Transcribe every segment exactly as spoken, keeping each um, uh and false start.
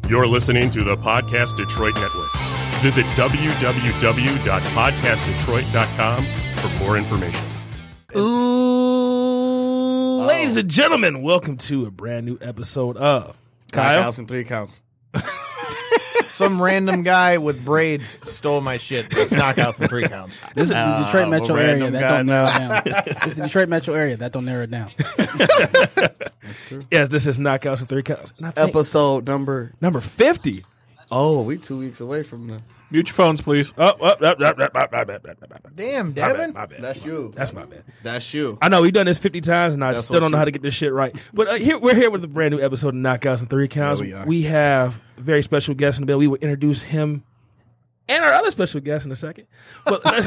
You're listening to the Podcast Detroit Network. Visit w w w dot podcast detroit dot com for more information. Ooh, oh. Ladies and gentlemen, welcome to a brand new episode of Kyle. Knockouts and three counts. Some random guy with braids stole my shit. It's knockouts and three counts. This is the Detroit Uh, metro a area. random That guy don't narrow it down. This is the Detroit metro area. That don't narrow it down. Yes, this is Knockouts and Three Counts. And I think Episode number. number fifty. Oh, we two weeks away from the. Mute your phones, please. Oh, oh, oh, oh, oh, oh, oh, oh, oh, oh. Damn, My Devin. bad, my bad. That's you. That's my bad. That's you. I know we've done this fifty times, and I That's still what don't know you- how to get this shit right. But uh, here we're here with a brand new episode of Knockouts and Three Counts. Yeah, we are. have a very special guest in the bill. We will introduce him and our other special guest in a second. But let's,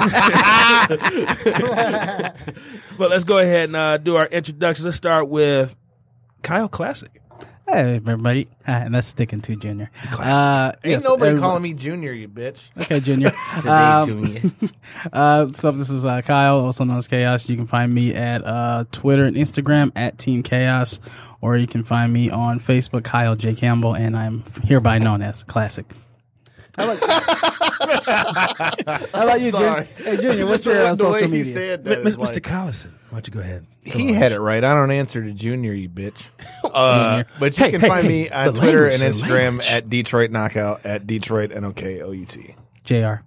but let's go ahead and uh, do our introductions. Let's start with Kyle Classic. Hey, everybody. Hi, and that's sticking to Junior. Uh, Ain't yes, nobody everybody- calling me Junior, you bitch. Okay, Junior. um, uh, so this is uh, Kyle, also known as Chaos. You can find me at uh, Twitter and Instagram at Team Chaos, or you can find me on Facebook, Kyle J. Campbell, and I'm hereby known as Classic. How about, How about you, Junior? Hey, Junior, what's your uh, the way social he media? said M- that is Mister like, Collison, why don't you go ahead? He had it right. I don't answer to Junior, you bitch. Uh, but you Hey, can hey, find hey, me on the Twitter language, and the Instagram language. at Detroit Knockout, at Detroit N O K O U T. J R.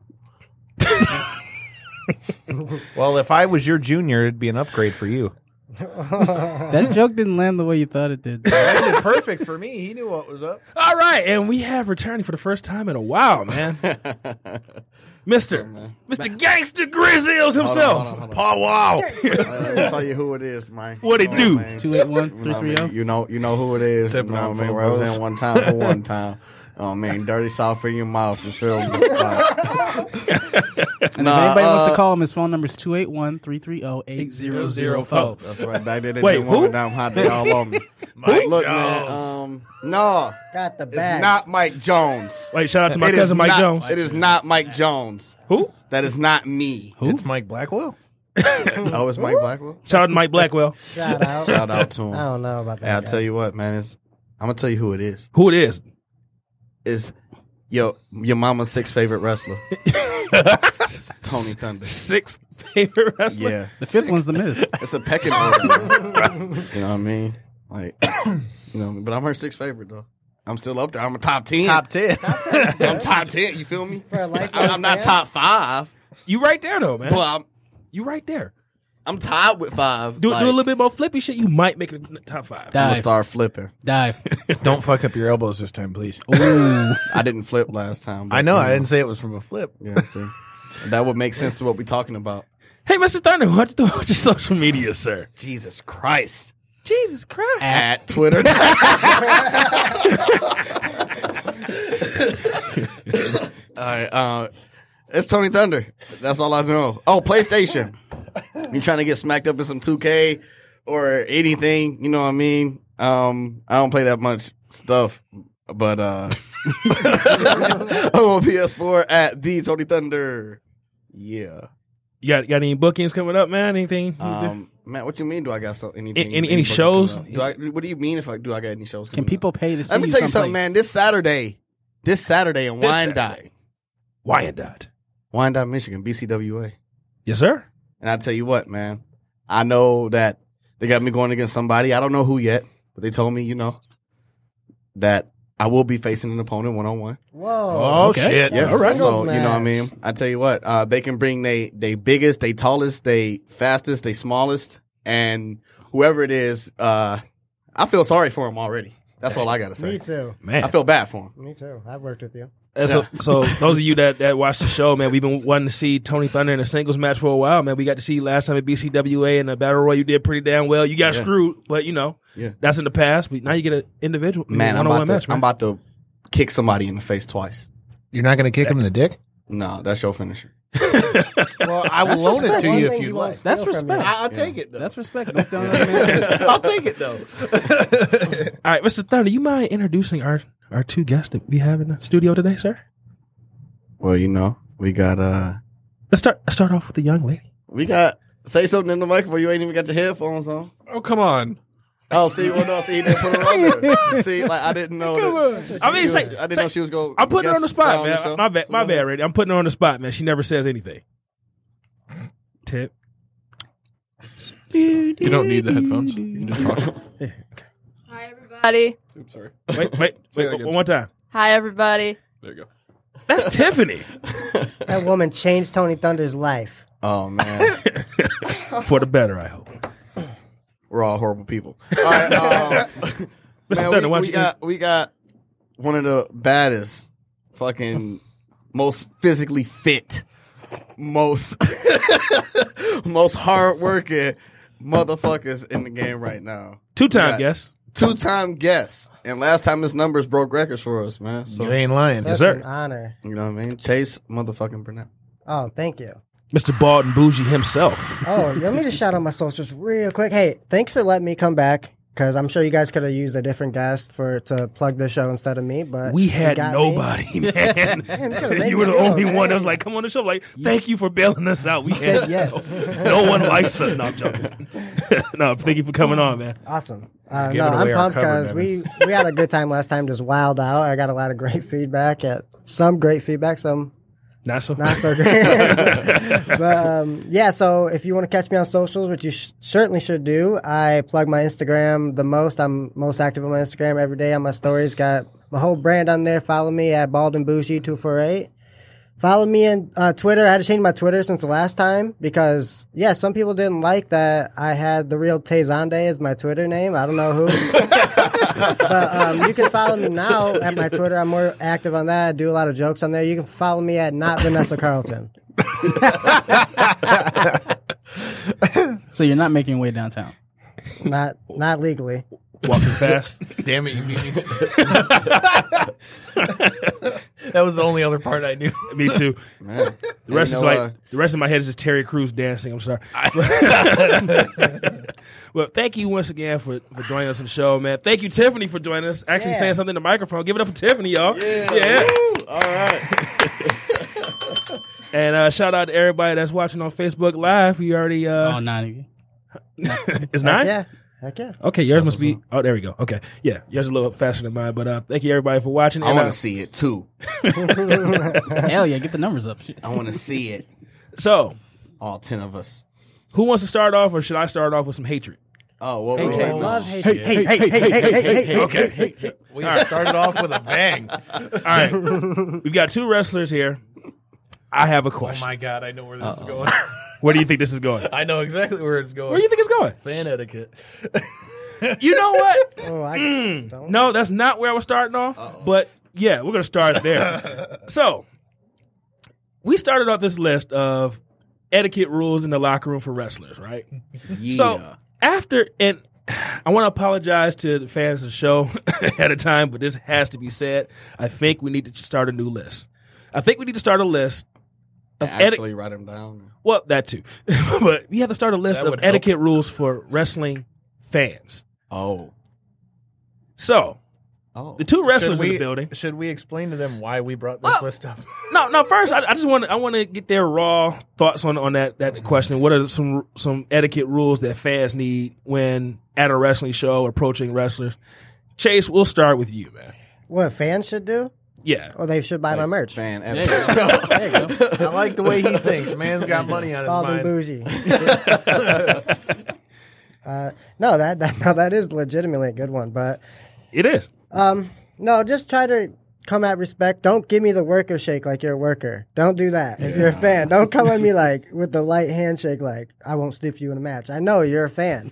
Well, if I was your Junior, it'd be an upgrade for you. That joke didn't land the way you thought it did. That did perfect for me. He knew what was up. All right, and we have returning for the first time in a while, man. Mister Mister Gangster Grizzles himself. Paw wow. Let me tell you who it is, man. What it You know do? what I mean? two eight one, You three know, three what I zero. mean? you know, you know who it is. Tipping you know out what I mean? for Represent Rose. one time for one time. Oh man, dirty south in your mouth. You feel me? Like, And Nah, if anybody wants uh, to call him, his phone number is two eight one, three three zero, eight zero zero four. that's right. Back then they Wait, didn't want who? me down hot. They all on me. Mike Look, Jones. man. Um, no, Got the it's bag. not Mike Jones. Wait, shout out to my It is cousin Mike not- Jones. It is not Mike Jones. Who? That is not me. It's Mike Blackwell. Oh, it's Mike Blackwell. Shout out to Mike Blackwell. Shout out. Shout out to him. I don't know about that. Hey, I'll guy. tell you what, man. It's, I'm gonna tell you who it is. Who it is? It's your your mama's sixth favorite wrestler, It's Tony Thunder. Sixth favorite wrestler. Yeah, The fifth one's the Miz. it's a pecking order. Man. You know what I mean? Like, you know, but I'm her sixth favorite though. I'm still up there. I'm a top ten. Top ten. I'm top ten. You feel me? For a lifelong I'm, I'm not fan? top five, You right there though, man. but I'm You right there. I'm tied with five. Do, like, do a little bit more flippy shit. You might make it in the top five. I'm gonna Dive. start flipping. Dive. Don't fuck up your elbows this time, please. Ooh. I didn't flip last time. but, I know. you I didn't say it was from a flip. Yeah, see, that would make sense to what we're talking about. Hey, Mister Thunder, what you what's your social media, sir? Jesus Christ. Jesus Christ. At Twitter. All right, uh, it's Tony Thunder. That's all I know. Oh, PlayStation. You trying to get smacked up in some two K or anything? You know what I mean? Um, I don't play that much stuff, but uh, I'm on P S four at the Tony Thunder. Yeah. You got, got any bookings coming up, man? Anything? Um, man, what you mean? Do I got stuff? Anything? Any- any bookings shows? coming up? Do I? What do you mean? If I do, I got any shows? Can coming people up? pay to see Let me tell you something, someplace? man. This Saturday, this Saturday in This Wyandotte, Saturday. Wyandotte. Wyandotte, Michigan, B C W A. Yes, sir. And I tell you what, man, I know that they got me going against somebody. I don't know who yet, but they told me, you know, that I will be facing an opponent one on one. Whoa. Oh, Okay. shit. Yes. All right. So Singles you know what I match. mean. I tell you what, uh, they can bring they they biggest, they tallest, they fastest, they smallest, and whoever it is, uh, I feel sorry for him already. That's all I gotta say. Me too. Man. I feel bad for him. Me too. I've worked with you. And so, so those of you that, that watch the show, man, we've been wanting to see Tony Thunder in a singles match for a while, man. We got to see you last time at B C W A in the Battle Royal. You did pretty damn well. You got Yeah. screwed, but you know, Yeah. that's in the past. But now you get an individual, Man, I'm one-on-one about, to, match, man. I'm about to kick somebody in the face twice. You're not going to kick him in the dick? No, that's your finisher. Well, I will That's loan it respect. to One you thing if he you'd won't like. steal That's from respect. you. I- I'll take it, though. That's respect. That's the only way. I'll take it, though. All right, Mister Thunder, you mind introducing our, our two guests that we have in the studio today, sir? Well, you know, we got uh, Let's start. Let's start off with the young lady. we got say something in the microphone. You ain't even got your headphones on. Oh, come on. Oh, see, well, no, see, he didn't put her on there. See, like I didn't know that. I mean, she say, was, I didn't say, know she was going. I'm putting her on the spot, man. The my bad, my bad, Randy. I'm putting her on the spot, man. She never says anything. Tip. You don't need the headphones. You can just talk. Hi, everybody. Oops, sorry. Wait, wait, wait. One more time. Hi, everybody. There you go. That's Tiffany. That woman changed Tony Thunder's life. Oh man, for the better, I hope. We're all horrible people. All right, um, man, Thunder, we, why don't we you- got we got one of the baddest, fucking most physically fit, most most hardworking motherfuckers in the game right now. Two-time Yeah. guest. Two-time guest, and last time his numbers broke records for us, man. So You ain't lying. That's sir. an honor. you know what I mean? Chase motherfucking Burnett. Oh, thank you. Mister Bald and Bougie himself. Oh, let me just shout out my socials real quick. Hey, thanks for letting me come back because I'm sure you guys could have used a different guest for to plug the show instead of me. But We you had got nobody, me. man. Man, you could've made You were me the feel only okay. one that was like, come on the show. Like, thank you for bailing us out. We Said had yes. no one likes us. No, I'm joking. No, thank you for coming on, man. Awesome. Uh, no, giving I'm away our pumped cover, because Devin. we, we had a good time last time, just wild out. I got a lot of great feedback. At some great feedback, some Not so. not so great. But um, yeah, so if you want to catch me on socials, which you sh- certainly should do, I plug my Instagram the most. I'm most active on my Instagram every day on my stories. Got my whole brand on there. Follow me at Bald and Bougie two four eight. Follow me on uh, Twitter. I had to change my Twitter since the last time because, yeah, some people didn't like that I had the real Tezande as my Twitter name. I don't know who. But um, you can follow me now at my Twitter. I'm more active on that. I do a lot of jokes on there. You can follow me at not Vanessa Carlton. So you're not making your way downtown. Not not legally. Walking fast. Damn it, you beat me. That was the only other part I knew. Me too. Man, The rest you is know, like uh, the rest of my head is just Terry Crews dancing. I'm sorry. Well, thank you once again for, for joining us on the show, man. Thank you, Tiffany, for joining us. Actually Yeah. saying something in the microphone. Give it up for Tiffany, y'all. Yeah. Yeah. Woo! All right. And uh, shout out to everybody that's watching on Facebook Live. We already uh, Oh, nine of you. it's Heck nine. yeah. Heck yeah. Okay, yours must be. Oh, there we go. Okay, yeah, yours is a little faster than mine. But uh, thank you everybody for watching. I And, want uh, to see it too. Hell yeah, get the numbers up. I want to see it. So, All ten of us. who wants to start off, or should I start off with some hatred? Oh, what Hey, was hey, that? love, hate, hey, hey, hey, hey, hey, hey, hey, hey, Okay. hey. We started off with a bang. All right, we've got two wrestlers here. I have a Oh question. my god, I know where this is going. Where do you think this is going? I know exactly where it's going. Where do you think it's going? Fan etiquette. You know what? Oh, I Mm. don't. No, that's not where I was starting off. But yeah, we're gonna start there. So we started off this list of etiquette rules in the locker room for wrestlers, right? Yeah. So after, and I want to apologize to the fans of the show at a time, but this has to be said. I think we need to start a new list. I think we need to start a list of etiquette. actually write them down. Well, that too, but we have to start a list That of would help. etiquette rules for wrestling fans. Oh. So Oh. the two wrestlers Should in we, the building. should we explain to them why we brought this Well, list up? No, no. First, I, I just want to I want to get their raw thoughts on on that that question. What are some some etiquette rules that fans need when at a wrestling show approaching wrestlers? Chase, we'll start with you, man. What fans should do? Yeah, Or they should buy my merch. Fan There you etiquette. go. There you go. I like the way he thinks. Man's got money on his Bald and mind. bougie. uh, no, that, that no, that is legitimately a good one. But it is. um, no, just try to come at respect. Don't give me the worker shake like you're a worker. Don't do that. If you're a fan, don't come at me like with the light handshake like I won't stiff you in a match. I know you're a fan.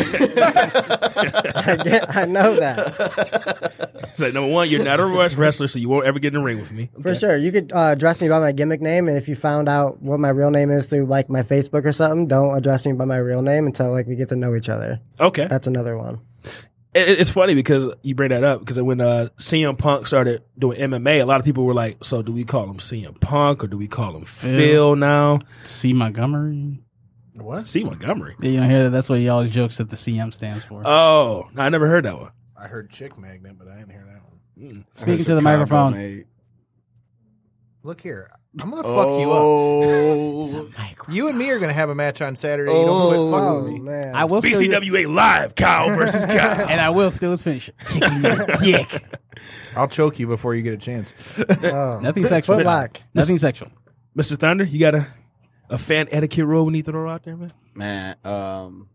I, get, I know that. It's like, number one, you're not a wrestler, so you won't ever get in the ring with me. For sure. You could uh, address me by my gimmick name, and if you found out what my real name is through like my Facebook or something, don't address me by my real name until like we get to know each other. Okay. That's another one. It- It's funny because you bring that up because when uh, C M Punk started doing M M A, a lot of people were like, so do we call him C M Punk or do we call him Phil now? C. Montgomery. What? C. Montgomery. Yeah, you don't hear that? That's what he always jokes that the C M stands for. Oh, no, I never heard that one. I heard chick magnet, but I didn't hear that one. Speaking to the Chicago microphone. made- Look here. I'm going to fuck you up. Oh, You and me are going to have a match on Saturday. You don't quit fucking Oh with me. man, I will B still C W A live, Kyle versus Kyle. and I will steal his finisher. Kicking your dick. I'll choke you before you get a chance. oh. Nothing sexual. Footlock. Nothing sexual. Mister Thunder, you got a, a fan etiquette rule we need to throw out there, man? man. Um,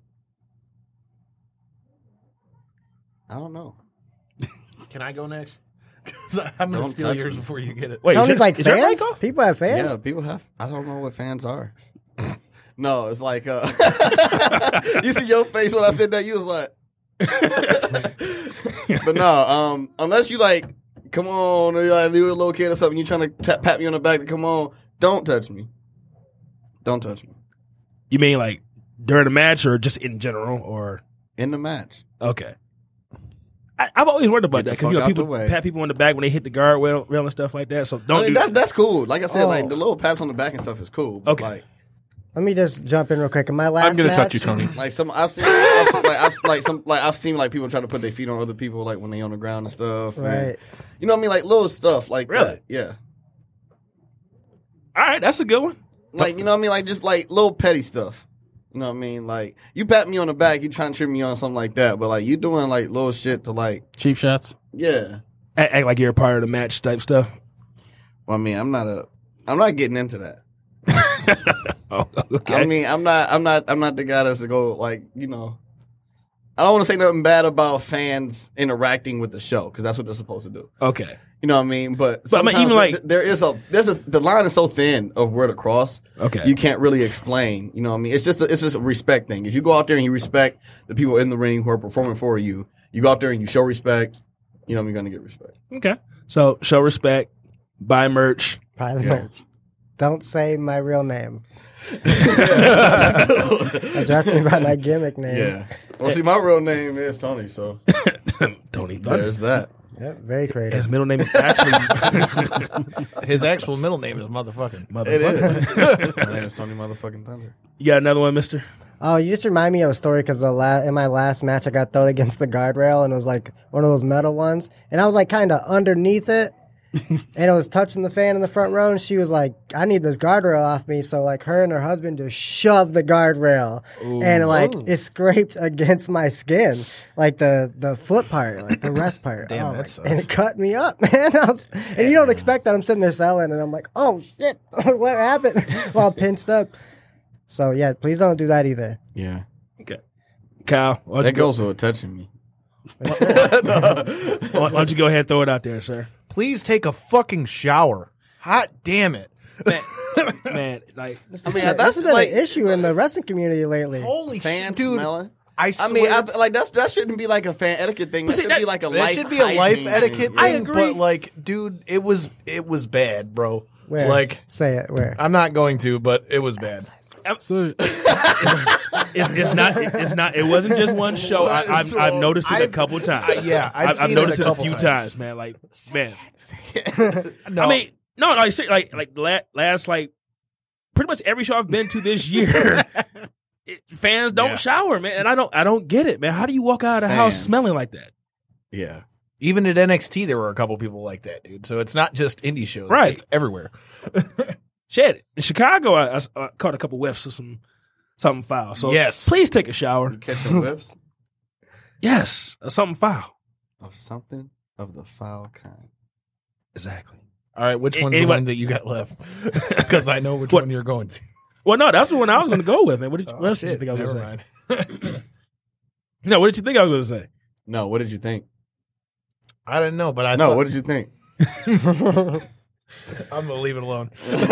I don't know. Can I go next? 'Cause I'm going Don't to steal touch yours me. before you get it. Wait, Tony's is your- like is your mic fans. off? People have fans. Yeah, people have. I don't know what fans are. No, it's like uh, you see your face when I said that. You was like, but no. Um, unless you like, come on, or you like you a little kid or something, you trying to tap, pat me on the back to come on. Don't touch me. Don't touch me You mean like during the match or just in general? Or in the match. okay. I, I've always worried about Get that the because you know fuck out people the way. pat people on the back when they hit the guard rail, rail and stuff like that. So don't I mean, do that, that. that's cool. Like I said, Oh. like the little pats on the back and stuff is cool. But Okay. Like, Let me just jump in real quick. In my last I'm gonna match, touch you, Tony. like some I've seen, I've seen like I've like some like I've seen like people try to put their feet on other people like when they on the ground and stuff. and- Right. you know what I mean? Like little stuff like Really? that. Yeah. All right, that's a good one. Like, you know what I mean? Like, just like little petty stuff. You know what I mean? Like, you pat me on the back, you trying to trip me on something like that. But, like, you doing, like, little shit to, like, Cheap shots. yeah. Act, act like you're a part of the match type stuff. Well, I mean, I'm not a, I'm not getting into that. Oh, okay. I mean, I'm not, I'm not, I'm not the guy that's to go, like, you know. I don't want to say nothing bad about fans interacting with the show because that's what they're supposed to do. okay. You know what I mean? But But I mean, sometimes even, th- like- there is a, there's a, the line is so thin of where to cross. Okay. You can't really explain. You know what I mean? It's just a, it's just a respect thing. If you go out there and you respect the people in the ring who are performing for you, you go out there and you show respect. You know what I mean? You're gonna get respect. Okay. So show respect, buy merch. Buy the Yeah. merch. Don't say my real name. Address me by my gimmick name. Well, see, my real name is Tony, so Tony Thunder. there's that. Yep, very His creative. middle name is actually His actual middle name is motherfucking. motherfucker. My name is Tony Motherfucking Thunder. You got another one, Mister? Oh, you just remind me of a story because the la- in my last match I got thrown against the guardrail and it was like one of those metal ones, and I was like kind of underneath it, and it was touching the fan in the front row, and she was like, "I need this guardrail off me," so like her and her husband just shoved the guardrail, and like it scraped against my skin, like the the foot part, like the rest part. Damn, Oh that my- sucks. and it cut me up, man. I was, and you don't expect that. I'm sitting there selling, and I'm like, "Oh shit, what happened?" While pinched up. So yeah, please don't do that either. Yeah, Okay. Kyle, why don't, that you go, goes with touching me. why why don't you go ahead and throw it out there, sir? Please take a fucking shower. Hot damn it. Man, man like, I mean, Yeah, that's this has been like an issue in the wrestling community lately. Holy fan shit, dude. smelling. I I swear. mean, I, like that's that shouldn't be like a fan etiquette thing. That see, should that- be like a that life. should be a life hygiene etiquette thing. thing. I agree. But like, dude, it was it was bad, bro. Where? Like, Say it. Where? I'm not going to, but it was bad. So it's, it's not. It's not. It wasn't just one show. I, I've, I've noticed it a I've- couple times. I- yeah, I've I've, seen it noticed a it a, couple few times. times. man. Like, man. No, I mean, no, no. Like, like, like la- last, like, pretty much every show I've been to this year, it, fans don't Yeah. shower, man, and I don't. I don't get it, man. How do you walk out of the house Fans. smelling like that? Yeah, even at N X T, there were a couple people like that, dude. So it's not just indie shows, Right. It's everywhere. Shit, in Chicago, I, I, I caught a couple whiffs of some something foul. So Yes. please take a shower. you catching whiffs Yes, uh, something foul. of something of the foul kind. Exactly. All right, which A- one's the anybody- one that you got left? Because I know which What- one you're going to. Well, no, that's the one I was going to go with, man. What did you, Oh, what else did you shit, think I was never going to say? mind. No, what did you think I was going to say? No, what did you think? I didn't know, but I no, thought, what did you think? I'm gonna leave it alone.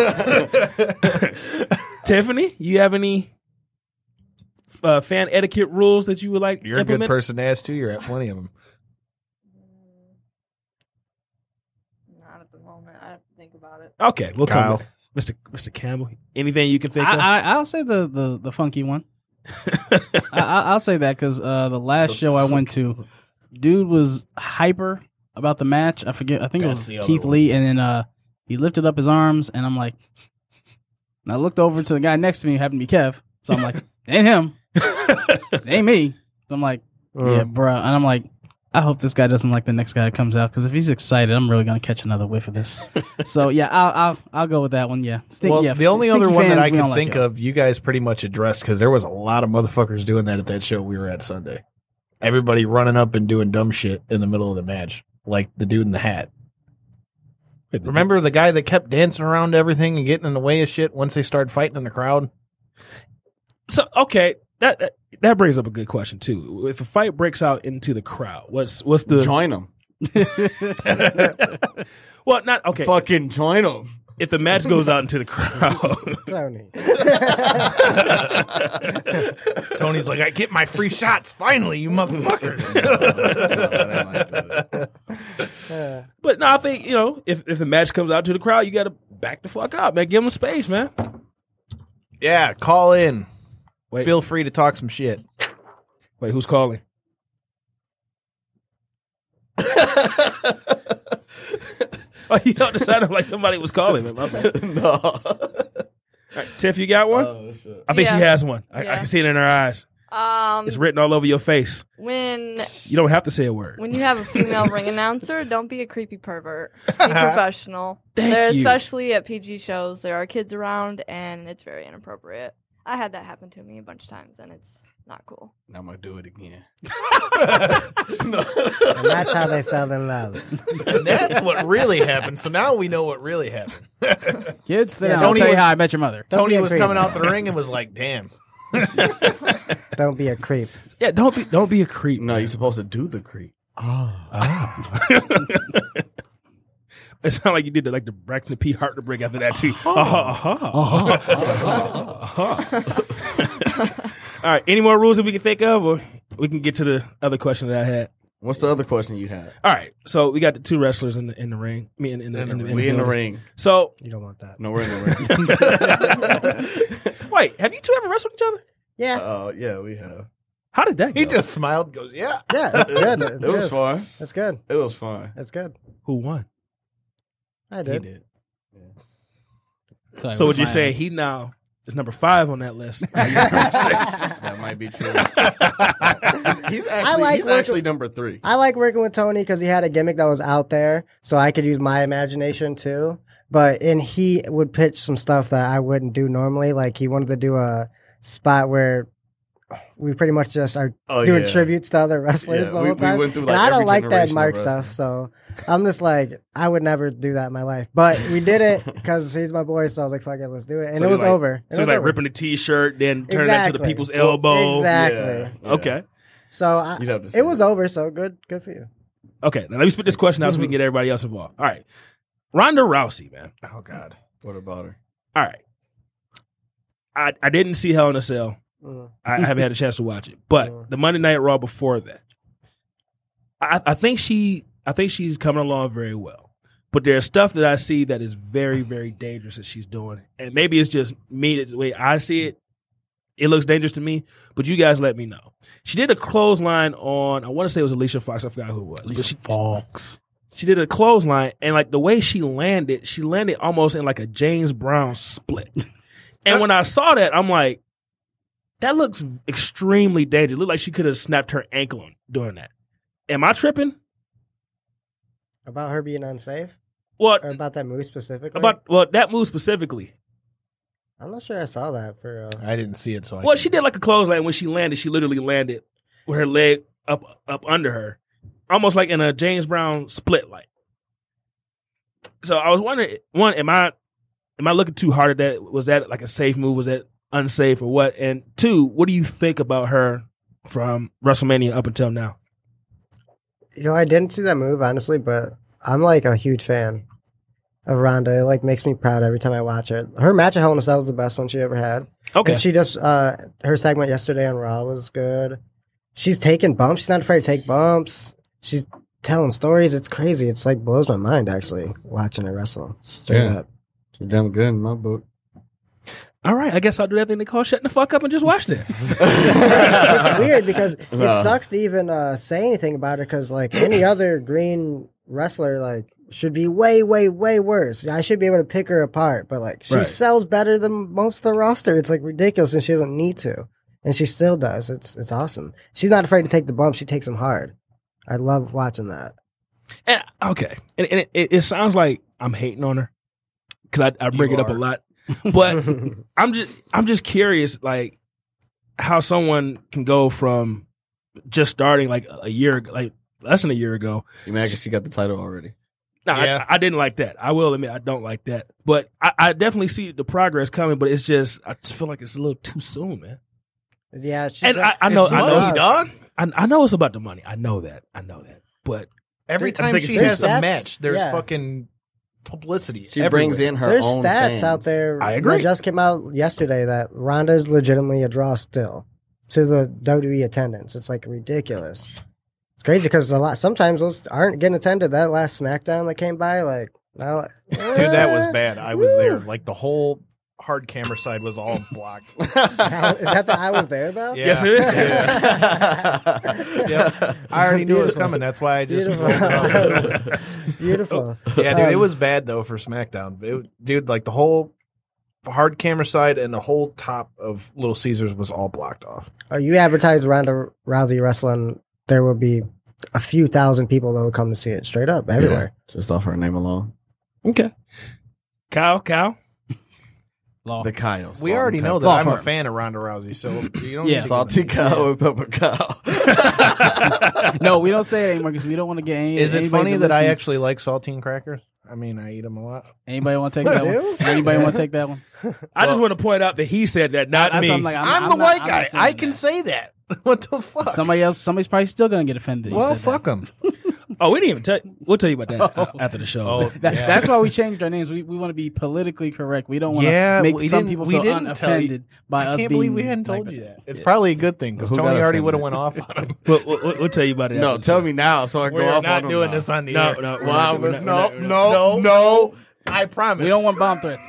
Tiffany, you have any uh, fan etiquette rules that you would like You're a good implement? person to ask too. You're at plenty of them. Not at the moment. I have to think about it. Okay, we'll Kyle. come back. Mister Mister Campbell, anything you can think I, of? I, I'll say the, the, the funky one. I, I, I'll say that because uh, the last show I went to, dude was hyper about the match. I forget. I think That's it the was other Keith one. Lee, and then uh, he lifted up his arms, and I'm like, I looked over to the guy next to me, who happened to be Kev. So I'm like, ain't him, it ain't me. So I'm like, yeah, bruh. And I'm like, I hope this guy doesn't like the next guy that comes out, because if he's excited, I'm really gonna catch another whiff of this. So yeah, I'll I'll I'll go with that one. Yeah. Stink, well, yeah, the only stinky other one that fans, I we don't could like think y'all. of, you guys pretty much addressed, because there was a lot of motherfuckers doing that at that show we were at Sunday. Everybody running up and doing dumb shit in the middle of the match, like the dude in the hat. Remember the guy that kept dancing around everything and getting in the way of shit once they started fighting in the crowd? So okay, that, that that brings up a good question too. If a fight breaks out into the crowd, what's what's the Join them. well, not okay. Fucking join them. If the match goes out into the crowd, Tony. Tony's like, I get my free shots finally, you motherfuckers. but no, I think you know if if the match comes out to the crowd, you got to back the fuck up, man. Give them space, man. Yeah, call in. Wait, Feel free to talk some shit. wait, who's calling? Oh, you know, it sounded like somebody was calling me. My bad. No. All right, Tiff, you got one? Oh, shit. I think she Yeah. has one. I, I Yeah. can see it in her eyes. Um, It's written all over your face. when You don't have to say a word. when you have a female ring announcer, don't be a creepy pervert. Be professional. Thank there, you. especially at P G shows, there are kids around, and it's very inappropriate. I had that happen to me a bunch of times, and it's not cool. Now I'm gonna do it again. And that's how they fell in love. And that's what really happened. So now we know what really happened. Kids, sit Yeah, down. I'll Tony tell you was- how I met your mother. Don't Tony be a was creep. coming out the ring and was like, damn. Don't be a creep. Yeah, don't be don't be a creep. No, you're supposed to do the creep. It sounded like you did the, like the Braxton P. Hartner break after that too. Uh-huh, uh-huh. Uh-huh. All right, any more rules that we can think of, or we can get to the other question that I had. What's the other question you had? All right, so we got the two wrestlers in the in the ring. I mean, in, in, the, in, the, in the We in the building. ring. So You don't want that. No, we're in the ring. wait, have you two ever wrestled each other? Yeah. Oh, yeah, we have. How did that go? He just smiled and goes, yeah. Yeah, it's good. It's It was good. fun. It's good. It was fun. It's good. Who won? I He did. did. Sorry, So what's what you're my- saying? He now is number five on that list. That might be true. he's actually, like he's working- actually number three. I like working with Tony because he had a gimmick that was out there, so I could use my imagination too. But and he would pitch some stuff that I wouldn't do normally. Like he wanted to do a spot where we pretty much just are Oh, doing yeah. tributes to other wrestlers Yeah, the we- whole we time. went through, and like, I don't every like that generation of Mark wrestling. stuff, so I'm just like I would never do that in my life. But we did it because he's my boy, so I was like, "Fuck it, let's do it." And So it he's was like- over. It So he's was like over. ripping the T-shirt, then turning that to the Exactly. people's elbow. Exactly. Yeah, yeah. Okay. So I, You'd have to see it was it. over. So good, good for you. Okay. Now let me spit this question out so we can get everybody else involved. All right. Ronda Rousey, man. Oh, God. What about her? All right. I I didn't see Hell in a Cell. Mm. I haven't had a chance to watch it, but the Monday Night Raw before that, I, I think she, I think she's coming along very well. But there's stuff that I see that is very, very dangerous that she's doing, and maybe it's just me the way I see it. It looks dangerous to me, but you guys let me know. She did a clothesline on, I want to say it was Alicia Fox. I forgot who it was. But she, Fox. she did a clothesline, and like the way she landed, she landed almost in like a James Brown split. And when I saw that, I'm like, that looks extremely dangerous. It looked like she could have snapped her ankle on doing that. Am I tripping? About her being unsafe, What or about that move specifically? about well that move specifically? I'm not sure I saw that for real. I didn't see it, so I Well, she did like a clothesline. When she landed, she literally landed with her leg up up under her, almost like in a James Brown split. Like, so I was wondering, one, am I am I looking too hard at that? Was that like a safe move? Was that unsafe or what? And two, what do you think about her from WrestleMania up until now? You know, I didn't see that move honestly, but I'm like a huge fan of Ronda. It like makes me proud every time I watch it. Her match at Hell in a Cell was the best one she ever had. Okay, And she just uh her segment yesterday on Raw was good. She's taking bumps. She's not afraid to take bumps. She's telling stories. It's crazy. It's like blows my mind actually watching her wrestle. Straight Yeah. up. She's damn good in my book. all right. I guess I'll do that thing they call shutting the fuck up and just watch that. It's weird because it No. sucks to even uh, say anything about it because like any other green wrestler like should be way way way worse. I should be able to pick her apart, but like she Right. sells better than most of the roster. It's like ridiculous, and she doesn't need to, and she still does. It's it's awesome. She's not afraid to take the bump. She takes them hard. I love watching that. And okay, and, and it, it, it sounds like I'm hating on her because I, I bring You it up are. a lot, but I'm just I'm just curious, like how someone can go from just starting like a year, like less than a year ago. You imagine she got the title already. No, Yeah. I, I didn't like that. I will admit I don't like that, but I, I definitely see the progress coming. But it's just I just feel like it's a little too soon, man. Yeah, she's And a- I, I know It's I know money, dog. I, I know it's about the money. I know that. I know that. But Every I time think she it's- has a There's stats, match, there's yeah. fucking publicity. She everywhere. brings in her There's own stats fans. out there I agree. that just came out yesterday that Ronda is legitimately a draw still to the W W E attendance. It's like ridiculous. It's crazy because a lot sometimes those aren't getting attended. That last SmackDown that came by, like, I, Dude, that was eh, bad. I was woo. there. Like the whole hard camera side was all blocked. How- Is that the I was there though? Yeah. yes, it is. Yeah. I already knew it was Beautiful. coming. That's why I just Beautiful. rolled it out. Beautiful. Yeah, dude, it Um, was bad though for SmackDown. It, dude, like the whole hard camera side and the whole top of Little Caesars was all blocked off. Oh, you advertise Ronda Rousey wrestling, there will be a few thousand people that will come to see it straight up everywhere. Just off her name alone. Okay. Kyle, Kyle. Law. The Kyle. We already know that Law I'm a firm. fan of Ronda Rousey, so you don't Yeah. need to Salty go cow and pepper cow. No, we don't say it anymore because we don't want to get any. Is it anybody funny that I listens- actually like saltine crackers? I mean, I eat them a lot. Anybody want to take that You one? Anybody want to take that one? I just want to point out that he said that, not That's me. what I'm like, I'm, I'm, I'm the not- white I'm guy. not saying I can that. say that. What the fuck? Somebody else, somebody's probably still gonna get offended. you well, said fuck that. them. oh, we didn't even tell. We'll tell you about that uh, after the show. Oh, That, yeah. That's why we changed our names. We we want to be politically correct. We don't want to Yeah, make we some didn't- people we feel didn't tell you- unoffended by I us can't being. believe we hadn't like told that. you that. It's probably a good thing because Who got Tony already offended? would have went off on him. We'll, we'll, we'll tell you about it. No, after the tell show. me now so I can We're go off not on doing them this now. on the No, air. no. we're Wow, not- we're was not- no, we're not- no, No. no. I promise. We don't want bomb threats.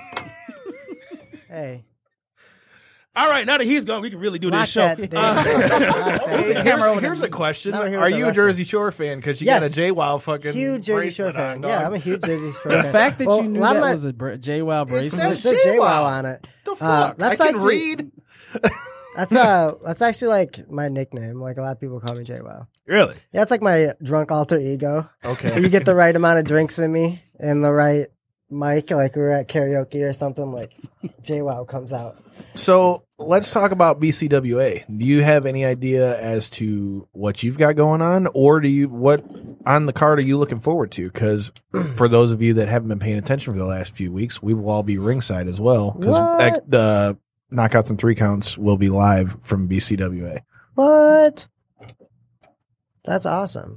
Hey, All right, now that he's gone, we can really do lock this show. that damn- Uh, lock that Hey, damn- here's, here's a question: Now we're here Are with the you a wrestling. Jersey Shore fan? Because you Yes. got a J Wow fucking Huge Jersey Shore bracelet fan. on, dog. Yeah, I'm a huge Jersey Shore The fan. fact that Well, you knew a lot that of my- was a bra- J Wow It bracelet. says J Wow on it. The Uh, fuck? that's I can actually- read. That's uh, that's actually like my nickname. Like a lot of people call me J Wow. really? Yeah, it's like my drunk alter ego. Okay. You get the right amount of drinks in me and the right mic, like we were at karaoke or something. Like J Wow comes out. So let's talk about B C W A. Do you have any idea as to what you've got going on, or do you what on the card are you looking forward to? Because for those of you that haven't been paying attention for the last few weeks, we will all be ringside as well because What? the knockouts and three counts will be live from B C W A. What? That's awesome.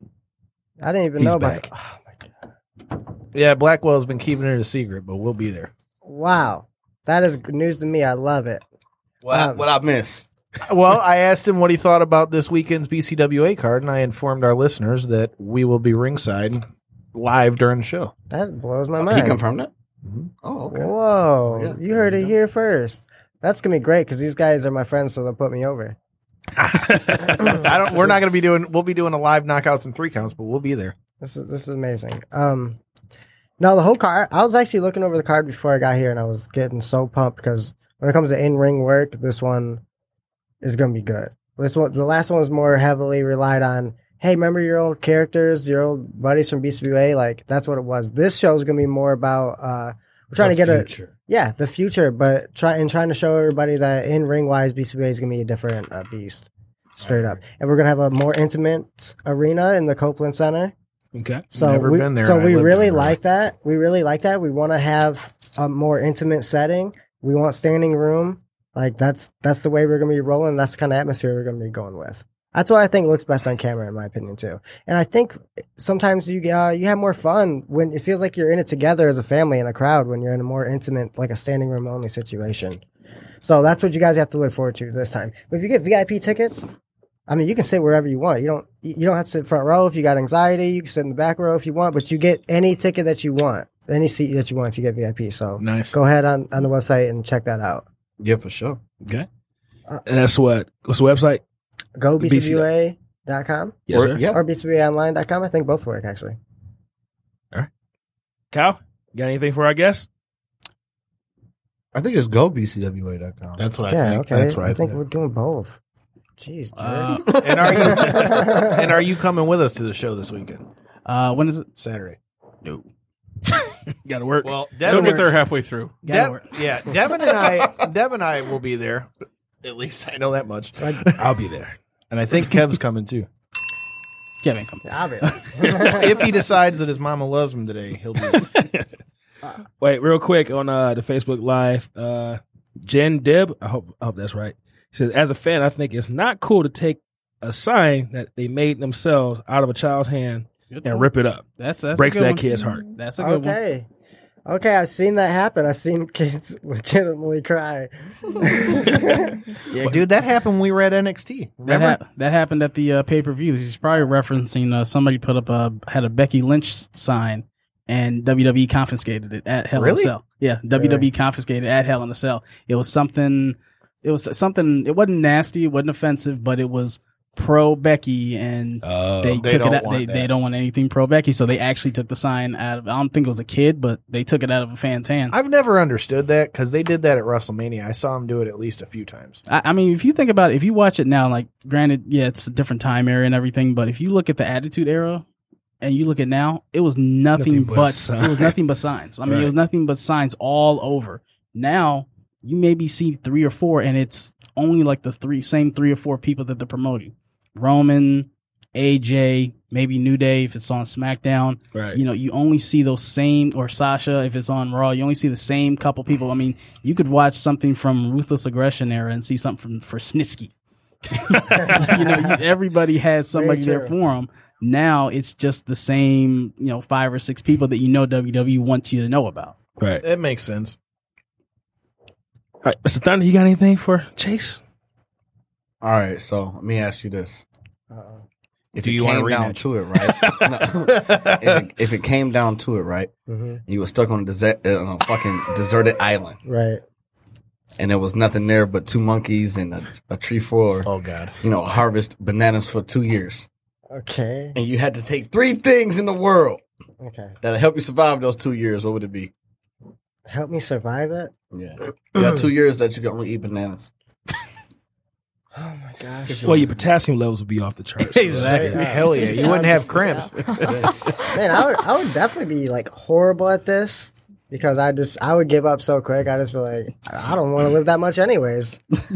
I didn't even He's know about back. that. Oh my god! Yeah, Blackwell's been keeping it a secret, but we'll be there. Wow, that is good news to me. I love it. What, I, Um, what I miss? Well, I asked him what he thought about this weekend's B C W A card, and I informed our listeners that we will be ringside live during the show. That blows my He mind. confirmed it? Oh, okay. Whoa! Yeah, you heard there it you go. here first. That's gonna be great because these guys are my friends, so they'll put me over. I don't. We're not going to be doing. We'll be doing a live knockouts and three counts, but we'll be there. This is this is amazing. Um, no, the whole card. I was actually looking over the card before I got here, and I was getting so pumped because when it comes to in ring work, this one is gonna be good. This one, the last one was more heavily relied on. Hey, remember your old characters, your old buddies from B C W A? Like that's what it was. This show is gonna be more about. Uh, we're trying to get a yeah, the future, but try and trying to show everybody that in ring wise, B C W A is gonna be a different uh, beast, straight up. And we're gonna have a more intimate arena in the Copeland Center. Okay. So Never we, been there, So and I we lived really there. like that. We really like that. We want to have a more intimate setting. We want standing room. Like that's that's the way we're gonna be rolling. That's the kind of atmosphere we're gonna be going with. That's what I think looks best on camera, in my opinion, too. And I think sometimes you uh, you have more fun when it feels like you're in it together as a family in a crowd when you're in a more intimate, like a standing room only situation. So that's what you guys have to look forward to this time. But if you get V I P tickets, I mean, you can sit wherever you want. You don't you don't have to sit front row if you got anxiety. You can sit in the back row if you want, but you get any ticket that you want, any seat that you want if you get V I P. So Nice. go ahead on, on the website and check that out. Yeah, for sure. Okay. And that's what? What's the website? Go B C W A dot com Yes, Or- sir. yeah. or B C W A online dot com. I think both work, actually. Kyle, you got anything for our guests? I think it's go B C W A dot com. That's what I Yeah, think. okay. That's what I, I think think. we're doing both. Jeez, Uh, jerk. And are you and are you coming with us to the show this weekend? uh, when is it? Saturday. No. Got to work. Well, They'll Devin, get there halfway through. Gotta Dev- work. yeah, Devin and I, Devin and I will be there. At least I know that much. I'll be there. And I think Kev's coming too. Kevin, come. I'll be If he decides that his mama loves him today, he'll be there. Wait, real quick on uh, the Facebook Live, uh, Jen Dib, I hope I hope that's right. She says, as a fan, I think it's not cool to take a sign that they made themselves out of a child's hand Good and one. rip it up. That's that's Breaks a good that one. kid's heart. That's a good one. Okay. Okay, I've seen that happen. I've seen kids legitimately cry. Yeah, dude, that happened when we were at N X T. That, Remember? hap- that happened at the uh, pay per view. He's probably referencing uh, somebody put up a had a Becky Lynch sign, and W W E confiscated it at Hell in Really? a Cell. Yeah, W W E confiscated it at Hell in a Cell. It was something. It was something. It wasn't nasty. It wasn't offensive, but it was pro Becky, and Uh, they, they took don't it out. want They, that. they don't want anything pro Becky, so they actually took the sign out of. I don't think it was a kid, but they took it out of a fan's hand. I've never understood that because they did that at WrestleMania. I saw him do it at least a few times. I, I mean, if you think about it, if you watch it now, like, granted, yeah, it's a different time era and everything, but if you look at the Attitude Era and you look at now, it was nothing, Nothing but but, signs. it was nothing but signs. I mean, Right. it was nothing but signs all over. Now you maybe see three or four, and it's only like the three same three or four people that they're promoting: Roman, A J, maybe New Day if it's on SmackDown. Right. You know, you only see those same, or Sasha if it's on Raw. You only see the same couple people. I mean, you could watch something from Ruthless Aggression era and see something from for Snitsky. you know, you, everybody had somebody Very there true. for them. Now it's just the same, you know, five or six people that you know W W E wants you to know about. Right. That makes sense. All right, Mister Thunder, you got anything for Chase? All right, so let me ask you this: If Do it you want a came down rematch? to it, right? No. if, it, if it came down to it, right? hmm You were stuck on a, desert, uh, on a fucking deserted island, Right. and there was nothing there but two monkeys and a, a tree for, Oh God. you know, harvest bananas for two years, Okay. and you had to take three things in the world Okay. that'll help you survive those two years. What would it be? Help me survive it. Yeah, you got two years that you can only eat bananas. Oh my gosh. Well, your potassium levels would be off the charts. so that's Exactly. good. Yeah. Hell yeah, you wouldn't have cramps. Man, I would, I would definitely be like horrible at this because I just, I would give up so quick. I just be like, I don't want to live that much anyways.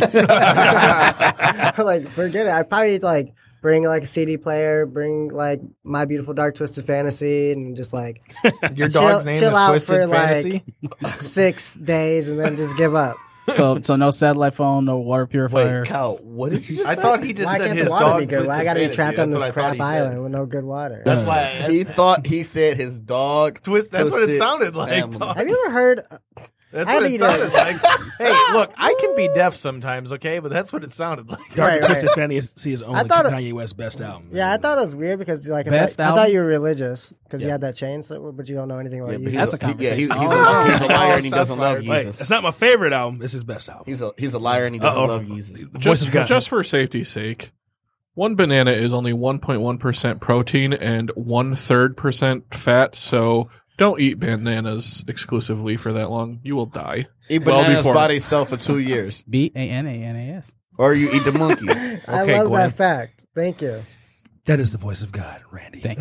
Like, forget it. I'd probably like bring like a C D player, bring like My Beautiful Dark Twisted Fantasy, and just like Your Chill- dog's name chill is out Twisted for, like, Fantasy. six days and then just give up. So, so no satellite phone, no water purifier. Wait, Kyle, what did you just I say? thought he just Why said can't his the water dog be good? Why I Twisted gotta be Fantasy. trapped on That's this what I thought crap he said. island with no good water? That's why I He thought he said his dog. Twist. That's what it Twisted sounded like. Family. dog. Have you ever heard? That's I what had it to eat sounded it. like. Hey, look, I can be deaf sometimes, okay? But that's what it sounded like. Dark Right, Twisted right. Fantasy is only I thought it- Kanye West's best album. Yeah, I thought it was weird because like I Best thought, I album? thought you were religious because you Yeah. had that chain, so, but you don't know anything about Yeah, but you. he's That's a a, yeah, he's, he's, conversation. a, Oh. he's a liar and he Shots doesn't love fired. Wait, Jesus. it's not my favorite album. It's his best album. He's a he's a liar and he doesn't Uh-oh. love Jesus. The voice Just, of God. just for safety's sake, one banana is only one point one percent protein and one third percent fat. So don't eat bananas exclusively for that long. You will die. Eat Well bananas before- by itself for two years, B A N A N A S. or you eat the monkey. I Okay, love Gwen. that fact. Thank you. That is the voice of God, Randy. Thank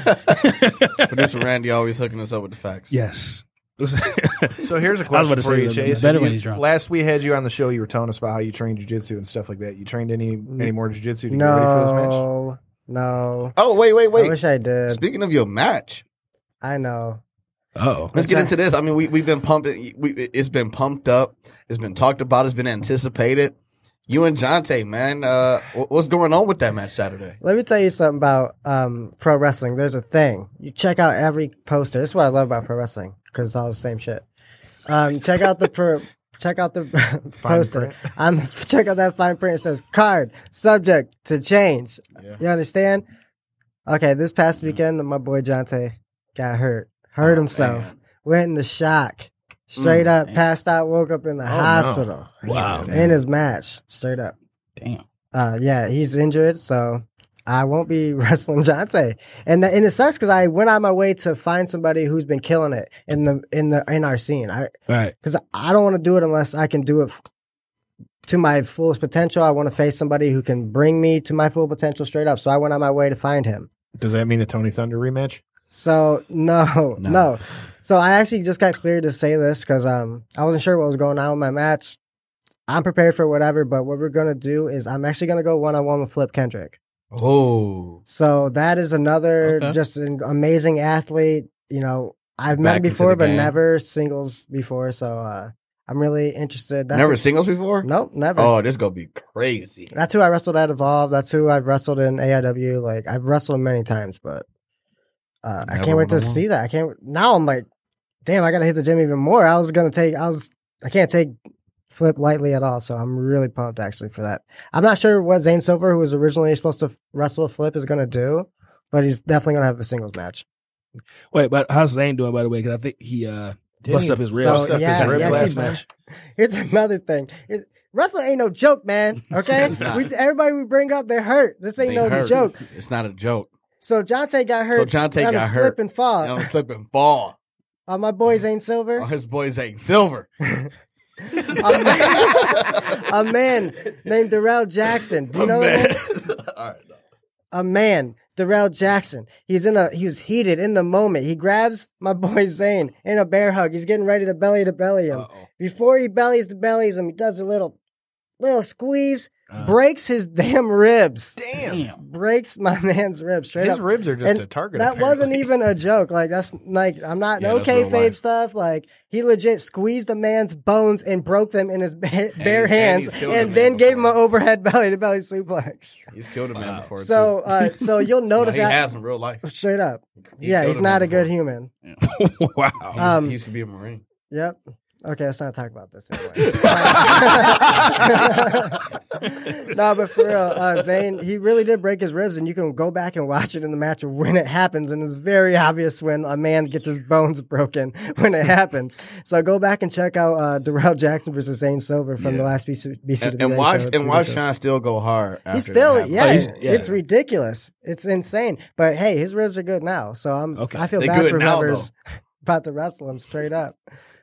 you. Producer Randy always hooking us up with the facts. Yes. It was- So here's a I was about question to for say you, that Chase. he's better You- when he's drunk. Last we had you on the show, you were telling us about how you trained jiu-jitsu and stuff like that. You trained any any more jiu-jitsu to get ready for this match? No, no. Oh wait, wait, I wait. wish I did. Speaking of your match, I know. oh. let's get into this. I mean, we we've been pumping. We, it's been pumped up. It's been talked about. It's been anticipated. You and Jonte, man, uh, wh- what's going on with that match Saturday? Let me tell you something about um, pro wrestling. There's a thing. You check out every poster. This is what I love about pro wrestling because it's all the same shit. Um, check out the pro, check out the poster. On the, check out that fine print. It says card subject to change. You understand? Okay, this past weekend, my boy Jonte got hurt. Hurt himself. man. Went into shock. Straight up, man. passed out, woke up in the hospital. Wow. In his match. Straight up. Damn. Uh, yeah, he's injured, so I won't be wrestling Jonte. And the, and it sucks because I went on my way to find somebody who's been killing it in the in the in our scene. I Right. because I don't want to do it unless I can do it f- to my fullest potential. I want to face somebody who can bring me to my full potential straight up. So I went on my way to find him. Does that mean a Tony Thunder rematch? So no, no, no. So I actually just got cleared to say this because um I wasn't sure what was going on with my match. I'm prepared for whatever, but what we're gonna do is I'm actually gonna go one on one with Flip Kendrick. Oh, So that is another Okay. just an amazing athlete. You know, I've met Back him into before, the but game. never singles before. So uh, I'm really interested. That's never the- singles before? Nope, never. Oh, this gonna be crazy. That's who I wrestled at Evolve. That's who I've wrestled in A I W. Like I've wrestled him many times, but uh, I Never can't wait to one-on-one. see that. I can't. Now I'm like, damn, I gotta hit the gym even more. I was gonna take. I was. I can't take Flip lightly at all. So I'm really pumped actually for that. I'm not sure what Zane Silver, who was originally supposed to wrestle Flip, is gonna do, but he's definitely gonna have a singles match. Wait, but how's Zane doing, by the way? Because I think he uh, busted up his ribs. So, Busted up yeah, his rib yeah, last she- match. Here's another thing. It- wrestling ain't no joke, man. Okay, not. we, everybody we bring up, they're hurt. This ain't They no hurt. joke. It's not a joke. So Jonte got hurt. So Jonte on a got slip hurt. and fall. I'm slip and fall. Uh, my boy Zane Silver. Oh, his boys ain't silver. a, man, a man named Darrell Jackson. Do you know that man? All right. A man, Darrell Jackson. He's in a he was heated in the moment. He grabs my boy Zane in a bear hug. He's getting ready to belly to belly him. Uh-oh. Before he bellies to bellies him, he does a little little squeeze, Uh. breaks his damn ribs. Damn. Breaks my man's ribs straight His up. ribs are just And a target. That wasn't apparently. even a joke. Like that's like I'm not Yeah, no that's real kayfabe life. stuff. Like he legit squeezed a man's bones and broke them in his ba- bare he's- and hands, he's and, killed a man then gave him before. an overhead belly to belly suplex. He's killed a man before. So, too. uh, so you'll No, notice he that has in real life. straight up. He yeah, killed he's a not man a good before. human. Wow. He, Um, he used to be a Marine. Yep. Okay, let's not talk about this anyway. No, but for real, uh, Zane, he really did break his ribs, and you can go back and watch it in the match when it happens, and it's very obvious when a man gets his bones broken when it happens. So go back and check out uh, Darrell Jackson versus Zane Silver from Yeah. the last B C B C W And, and watch show. It's and watch ridiculous. Sean still go hard. After He's still, that happens. yeah, Oh, he's- yeah. it's ridiculous. It's insane. But hey, his ribs are good now, so I'm. Okay. I feel They bad good for now, whoever's about to wrestle him straight up.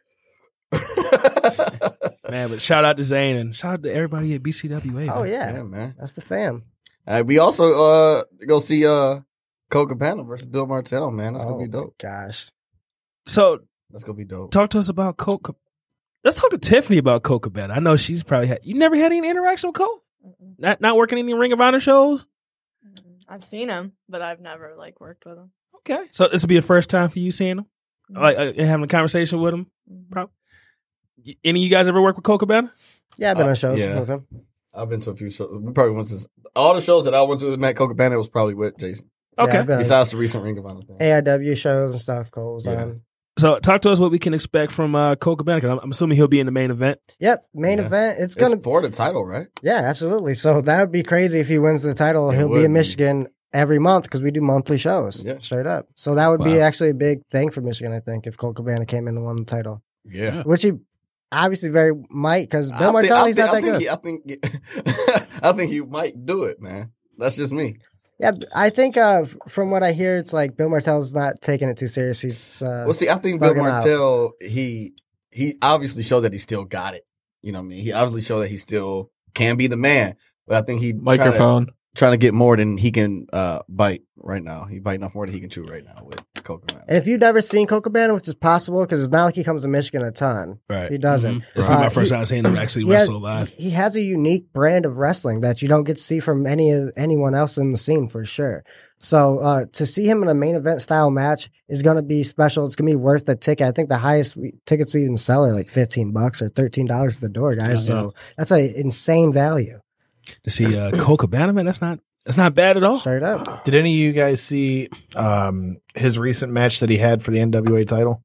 Man, but shout out to Zane and shout out to everybody at B C W A. Oh man. yeah, Yeah, man. that's the fam. Uh, we also uh go see uh Cole Cabana versus Bill Martell. Man, that's oh gonna be dope. my gosh. So That's gonna be dope. talk to us about Coke. Let's talk to Tiffany about Coke Cabana. I know she's probably had. You never had any interaction with Cole? Mm-mm. Not not working any Ring of Honor shows? Mm-mm. I've seen him, but I've never like worked with him. Okay, so this will be the first time for you seeing him, like uh, having a conversation with him. Mhm. Probably. Y- Any of you guys ever work with Coke Cabana? Yeah, I've been Uh, on shows yeah. with him. I've been to a few shows. We probably went to all the shows that I went to with Matt Cole Cabana was probably with Jason. Okay. Yeah, I've been on Besides the recent Ring of Honor thing. A I W shows and stuff. Cole's Yeah. on. So talk to us what we can expect from uh, Coke Cabana. 'Cause I'm, I'm assuming he'll be in the main event. Yep, main Yeah. event. It's It's gonna. for the title, right? Yeah, absolutely. So that would be crazy if he wins the title. It He'll would be in be. Michigan every month because we do monthly shows. Yeah. Straight up. So that would be Wow. actually a big thing for Michigan, I think, if Cole Cabana came in and won the title, Yeah. which he obviously very might because Bill I think- Martelli I he's not think- that I good. think he- I think I think he might do it, man. That's just me. Yeah, I think uh, f- from what I hear, it's like Bill Martell's not taking it too serious. He's uh, Well, see, I think Bill bugging out. Martell, he he obviously showed that he still got it. You know what I mean? He obviously showed that he still can be the man. But I think he trying to, Microphone. trying to get more than he can uh, bite right now. He biting off more than he can chew right now with Coke Man. and if you've never seen Cole Cabana, which is possible because it's not like he comes to Michigan a ton. Right. He doesn't. Mhm. This will be Uh, my first he- time seeing him actually He has, wrestle live. he has a unique brand of wrestling that you don't get to see from any of anyone else in the scene for sure. So uh, to see him in a main event style match is going to be special. It's going to be worth the ticket. I think the highest we, tickets we even sell are like fifteen bucks or thirteen dollars at the door, guys. Oh, yeah. So that's an insane value, To see uh, Coke Cabana, man, that's not that's not bad at all. straight up. Did any of you guys see um, his recent match that he had for the N W A title?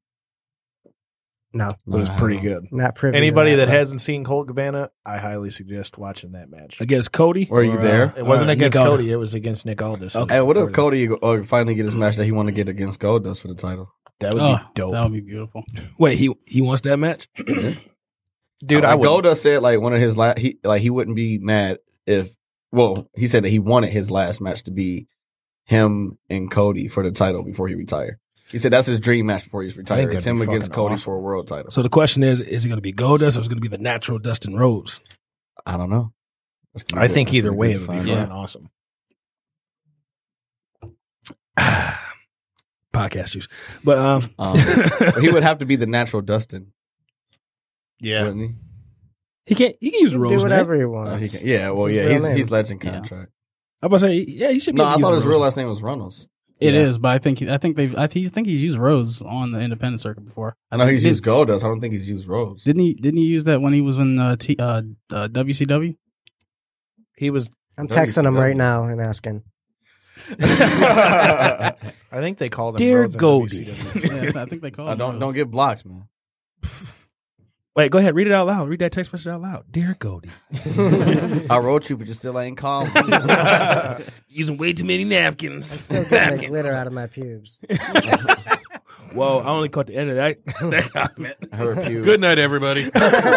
No, It was pretty good. not privy. to Anybody that but- hasn't seen Colt Cabana, I highly suggest watching that match. Against Cody? Were you Or, there? It wasn't or against Nick Aldis? Cody; it was against Nick Aldis. Okay. Hey, what if Before Cody uh, finally get his match that he want to get against Goldust for the title? that? That would Oh, be dope, that would be beautiful. Wait, he he wants that match? dude. I like would. Goldust said like one of his last, he like he wouldn't be mad if. Well, he said that he wanted his last match to be him and Cody for the title before he retired. He said that's his dream match before he's retired. think It's that'd him be against fucking Cody awesome. for a world title. So the question is, is it going to be Goldust or is it going to be the natural Dustin Rhodes? I don't know. That's gonna be I good. think That's either gonna way good it to would be find fun. out. Awesome. Podcast juice, but um, Um, but he would have to be the natural Dustin, Yeah. wouldn't he? he can't. He can use Do Rose. whatever name. he Oh, wants. he can, yeah, well, It's his yeah, real he's name. he's legend Yeah. contract. I'm about to say, yeah, he should be. No, able I to use thought his Rose. real last name was Reynolds. It Yeah. is, but I think I think they've I think, think he's used Rose on the independent circuit before. I know he's Did- used Goldust. I don't think he's used Rose. Didn't he? Didn't he use that when he was in uh, T, uh, uh, W C W? He was. I'm W texting C him W. right now and asking. I think they called him Dear Rhodes in Goldie. W C W. Yes, I think they called Uh, him don't Rose. don't get blocked, man. Wait, go ahead. Read it out loud. Read that text message out loud. Dear Goldie, I wrote you, but you still ain't called. using way too many napkins. Still getting the glitter out of my pubes. Whoa, I only caught the end of that. that comment. I heard pubes. Good night, everybody.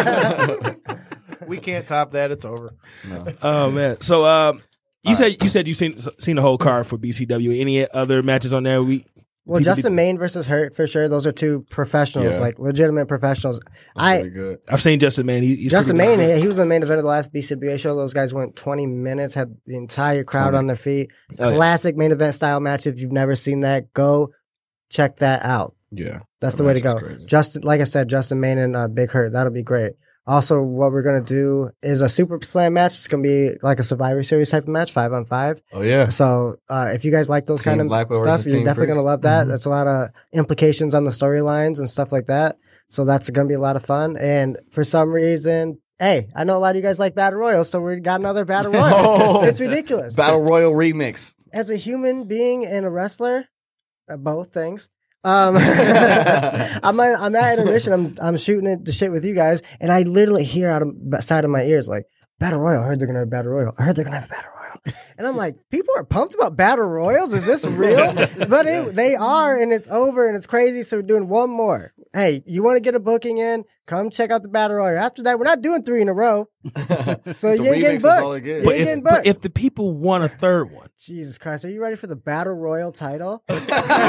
We can't top that. It's over. No. Oh man. So um, you said you said you seen seen the whole card for B C W. Any other matches on there? We Well, people Justin be- Maine versus Hurt for sure. Those are two professionals, Yeah. like legitimate professionals. I Pretty good. I've seen Justin Man. He, he's Justin pretty Maine, good. he was the main event of the last B C W A show. Those guys went twenty minutes, had the entire crowd twenty. on their feet. Oh, yeah. Classic main event style match. If you've never seen that, go check that out. Yeah. That's That the way to match go. is crazy. Justin, like I said, Justin Maine and uh, Big Hurt. That'll be great. Also, what we're gonna do is a Super Slam match. It's gonna be like a Survivor Series type of match, five on five. Oh yeah. So uh, if you guys like those Team kind of Blackwell stuff, versus you're Team definitely Priest. gonna love that. Mhm. That's a lot of implications on the storylines and stuff like that. So that's gonna be a lot of fun. And for some reason, hey, I know a lot of you guys like Battle Royals, so we got another Battle Royal. Oh. It's ridiculous. Battle Royal remix. As a human being and a wrestler, uh, both things. Um, I'm at, I'm at intermission. I'm I'm shooting it the shit with you guys, and I literally hear out of the side of my ears like Battle Royal. I heard they're gonna have a Battle Royal. I heard they're gonna have a Battle Royal, and I'm like, people are pumped about Battle Royals. Is this real? But it, they are, and it's over, and it's crazy. So we're doing one more. Hey, you want to get a booking in? Come check out the Battle Royal. After that, we're not doing three in a row. So you The ain't getting remix is all booked. it gets. You But ain't if, getting but booked. if the people want a third one, Jesus Christ, are you ready for the Battle Royal title? the B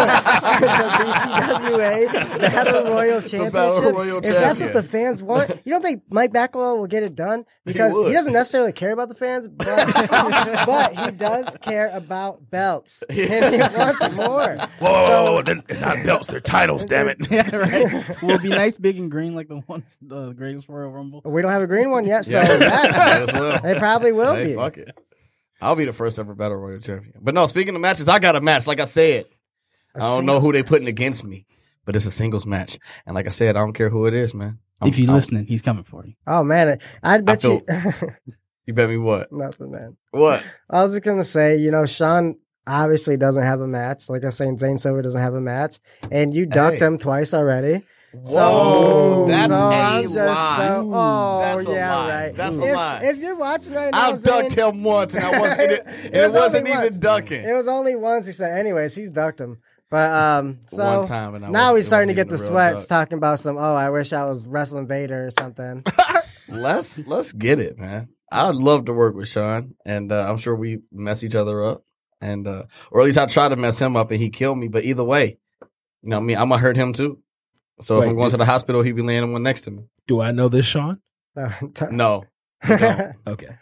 C W A Battle Royal Championship. Battle Royal if that's what Champion. the fans want, you don't think Mike Backwell will get it done? Because he, would. doesn't necessarily care about the fans, but, but he does care about belts. And he wants more. whoa, whoa, So- whoa, whoa, they're not belts, they're titles. Damn it! Yeah, right. Will it be nice, big and green like the one, the greatest Royal Rumble? We don't have a green one yet, so Yeah. yes, Might as well. they probably will Hey, be. fuck it. I'll be the first ever Battle Royal champion. But no, speaking of matches, I got a match. Like I said, I don't know who they putting against me, but it's a singles match. And like I said, I don't care who it is, man. I'm- If you're I'm- listening, he's coming for you. Oh man, I'd bet feel- you. you bet me what? Nothing, man. What? I was just gonna say, you know, Sean obviously doesn't have a match. Like I was saying, Zane Silver doesn't have a match, and you ducked Hey. him twice already. Whoa, that's so a I'm just lie. So, oh, That's a yeah, lie. right. That's a if, lie. If you're watching right now, I Zane, ducked him once, and I wasn't. And it, and It it was wasn't only even once. ducking. It was only once he said. Anyways, he's ducked him. But um, so One time, and I now wasn't- he's it starting to wasn't get the even a real sweats duck. talking about some. Oh, I wish I was wrestling Vader or something. Let's let's get it, man. I'd love to work with Sean, and uh, I'm sure we mess each other up, and uh, or at least I try to mess him up, and he killed me. But either way, you know me, I'm gonna hurt him too. So Wait, if I'm going did- to the hospital, he'd be laying one next to me. Do I know this, Sean? No, t- No. you don't. Okay.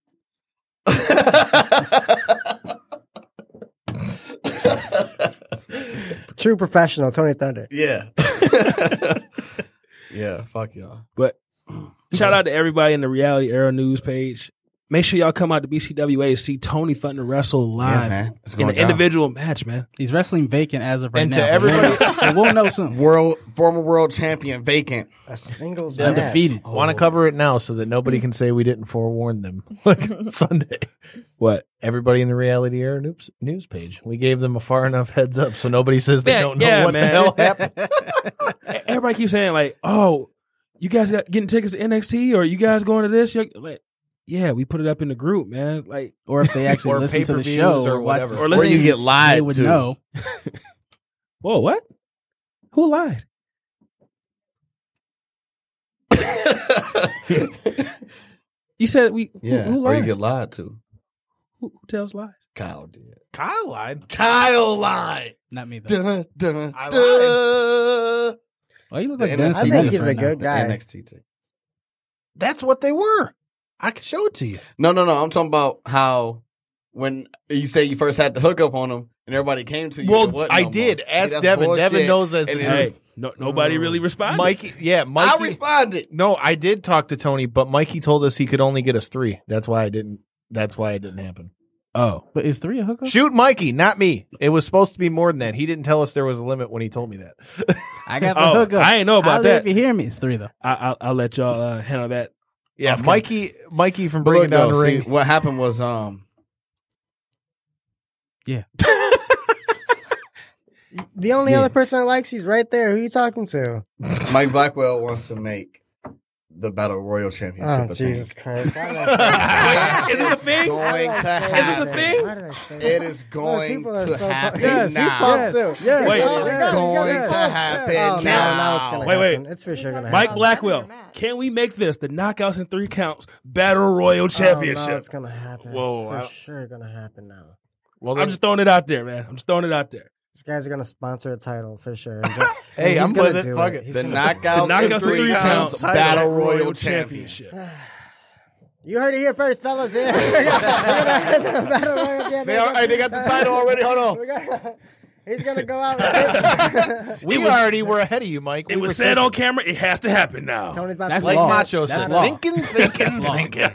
True professional, Tony Thunder. yeah. yeah. Fuck y'all. But shout out to everybody in the Reality Era News page. Make sure y'all come out to B C W A to see Tony Thunder wrestle Yeah, live man. It's in going an down. individual match, man. He's wrestling vacant as of right And now. to but everybody- we'll, but we'll know soon. World former world champion vacant. A singles Yeah, match. Defeated. I want to cover it now so that nobody can say we didn't forewarn them. Like Sunday. What? Everybody in the Reality Era news, news page. We gave them a far enough heads up so nobody says they Man, don't know yeah, what man. the hell happened. Everybody keeps saying like, "Oh, you guys got getting tickets to N X T, or you guys going to this?" You're like, yeah, we put it up in the group, man. Like, Or if they actually Or listen to the pay-per-views show or or watch whatever. the Or Or listen- you stream, get lied they would to. know. whoa, what? Who lied? You said we. Yeah. Who, who Or you lied? get lied to. who, who tells lies? Kyle did. Kyle lied. Kyle lied. Not me though. Dun, dun, I dun. Oh, you look The like Dennis N X T I think Dennis he's right a now. good The guy. N X T ticket. That's what they were. I can show it to you. No, no, no. I'm talking about how when you say you first had to hook up on him and everybody came to you. Well, it wasn't I no did. more. Ask See, that's Devin. bullshit. Devin knows that's And the it's- Hey, truth. no, nobody really responded. Mikey, yeah, Mikey. I responded. No, I did talk to Tony, but Mikey told us he could only get us three. That's why I didn't. That's why it didn't happen. Oh, But is three a hookup? Shoot, Mikey, not me. It was supposed to be more than that. He didn't tell us there was a limit when he told me that. I got the Oh, hookup. I ain't know about I'll that. If you hear me, it's three though. I, I'll, I'll let y'all uh, handle that. Yeah, Off Mikey, Mikey from But Breaking look, Down though, the see, Ring. what happened was, um, The only Yeah. other person that likes you's right there. Who you talking to? Mike Blackwell wants to make the Battle Royal Championship. Oh, a thing. Jesus Christ. Why did I say that? Is this a thing? Why did Going I to say happen. Is this a that? thing? Why did I say that? It is Look, going people are to so happen pumped. Yes, now. he's pumped too. Yes. Wait. Oh, It's we got it, we going got it. to happen Oh, no, now. now it's gonna Wait, wait. happen. It's for sure gonna Mike happen. Blackwell, match. can we make this the Knockouts in Three Counts Battle Royal Oh, Championship? no, it's gonna happen. Whoa, It's I- for sure gonna happen now. Well, I'm just throwing it out there, man. I'm just throwing it out there. These guys are gonna sponsor a title for sure. And ju- Hey, and he's I'm gonna with it. do Fuck it. He's The gonna- Knockouts, The Knockouts in in Three Three Counts Counts Battle Royal Championship. You heard it here first, fellas. Yeah. We're gonna have the Battle Royal Championship. They, are, hey, they got the title already. Hold on. We got- He's gonna go out. With we already were ahead of you, Mike. It We was were said thinking- on camera. It has to happen now. Tony's about That's to like law. Macho That's said, law. thinking, thinking, thinking.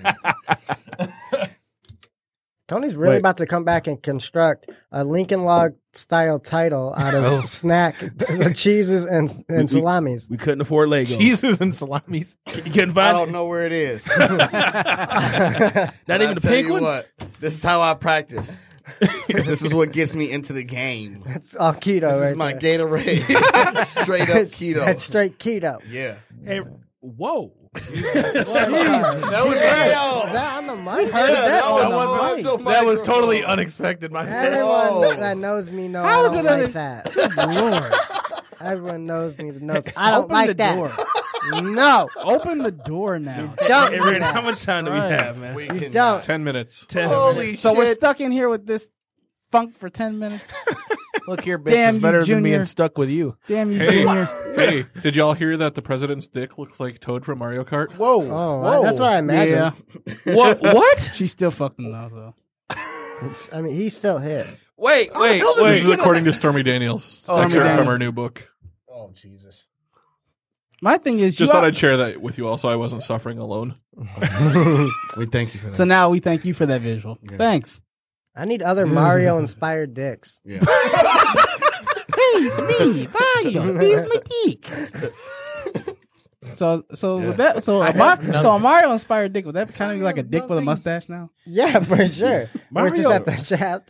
Tony's really Wait. about to come back and construct a Lincoln Log style title out of snack the cheeses and and salamis. We couldn't afford Lego. Cheeses and salamis. You couldn't I find don't it. know where it is. Not But even I the tell pink you one. What, this is how I practice. This is what gets me into the game. It's all keto. This right is my there. Gatorade. Straight up keto. That's straight keto. Yeah. Hey, whoa. That was Is real. that on the mic? Yeah, that, on the wasn't mic. on the That was microphone. totally unexpected. My Everyone Whoa. that knows me knows How I is don't it like unex- that. Lord, Everyone knows me that knows I don't open like the that. door. No, Open the door now. don't Hey, do Randy, that. how much time do we Christ. have, man? We You cannot. don't. Ten minutes. Ten Holy minutes. So we're shit. stuck in here with this funk for ten minutes. Look here, bitch. Damn It's better you, than being Junior. stuck with you. Damn you, Hey, Junior. hey, did y'all hear that the president's dick looks like Toad from Mario Kart? Whoa. Oh, Whoa. that's what I imagined. Yeah, What? What? she still fucked him though. So. I mean, he still hit. Wait, wait, This is wait. according to Stormy Daniels. Oh, Excerpt Stormy from Daniels. her new book. Oh, Jesus. My thing is, Just you thought are- I'd share that with you all so I wasn't suffering alone. We thank you for that. so now we thank you for that visual. Yeah. Thanks. I need other Mario inspired dicks. Yeah. Hey, it's me, Mario. Here's my dick. So, so with that, so a, Mar- so a Mario inspired dick. Would that kind of be like a dick with a mustache now? Yeah, for sure. We're just Mario. at the shaft.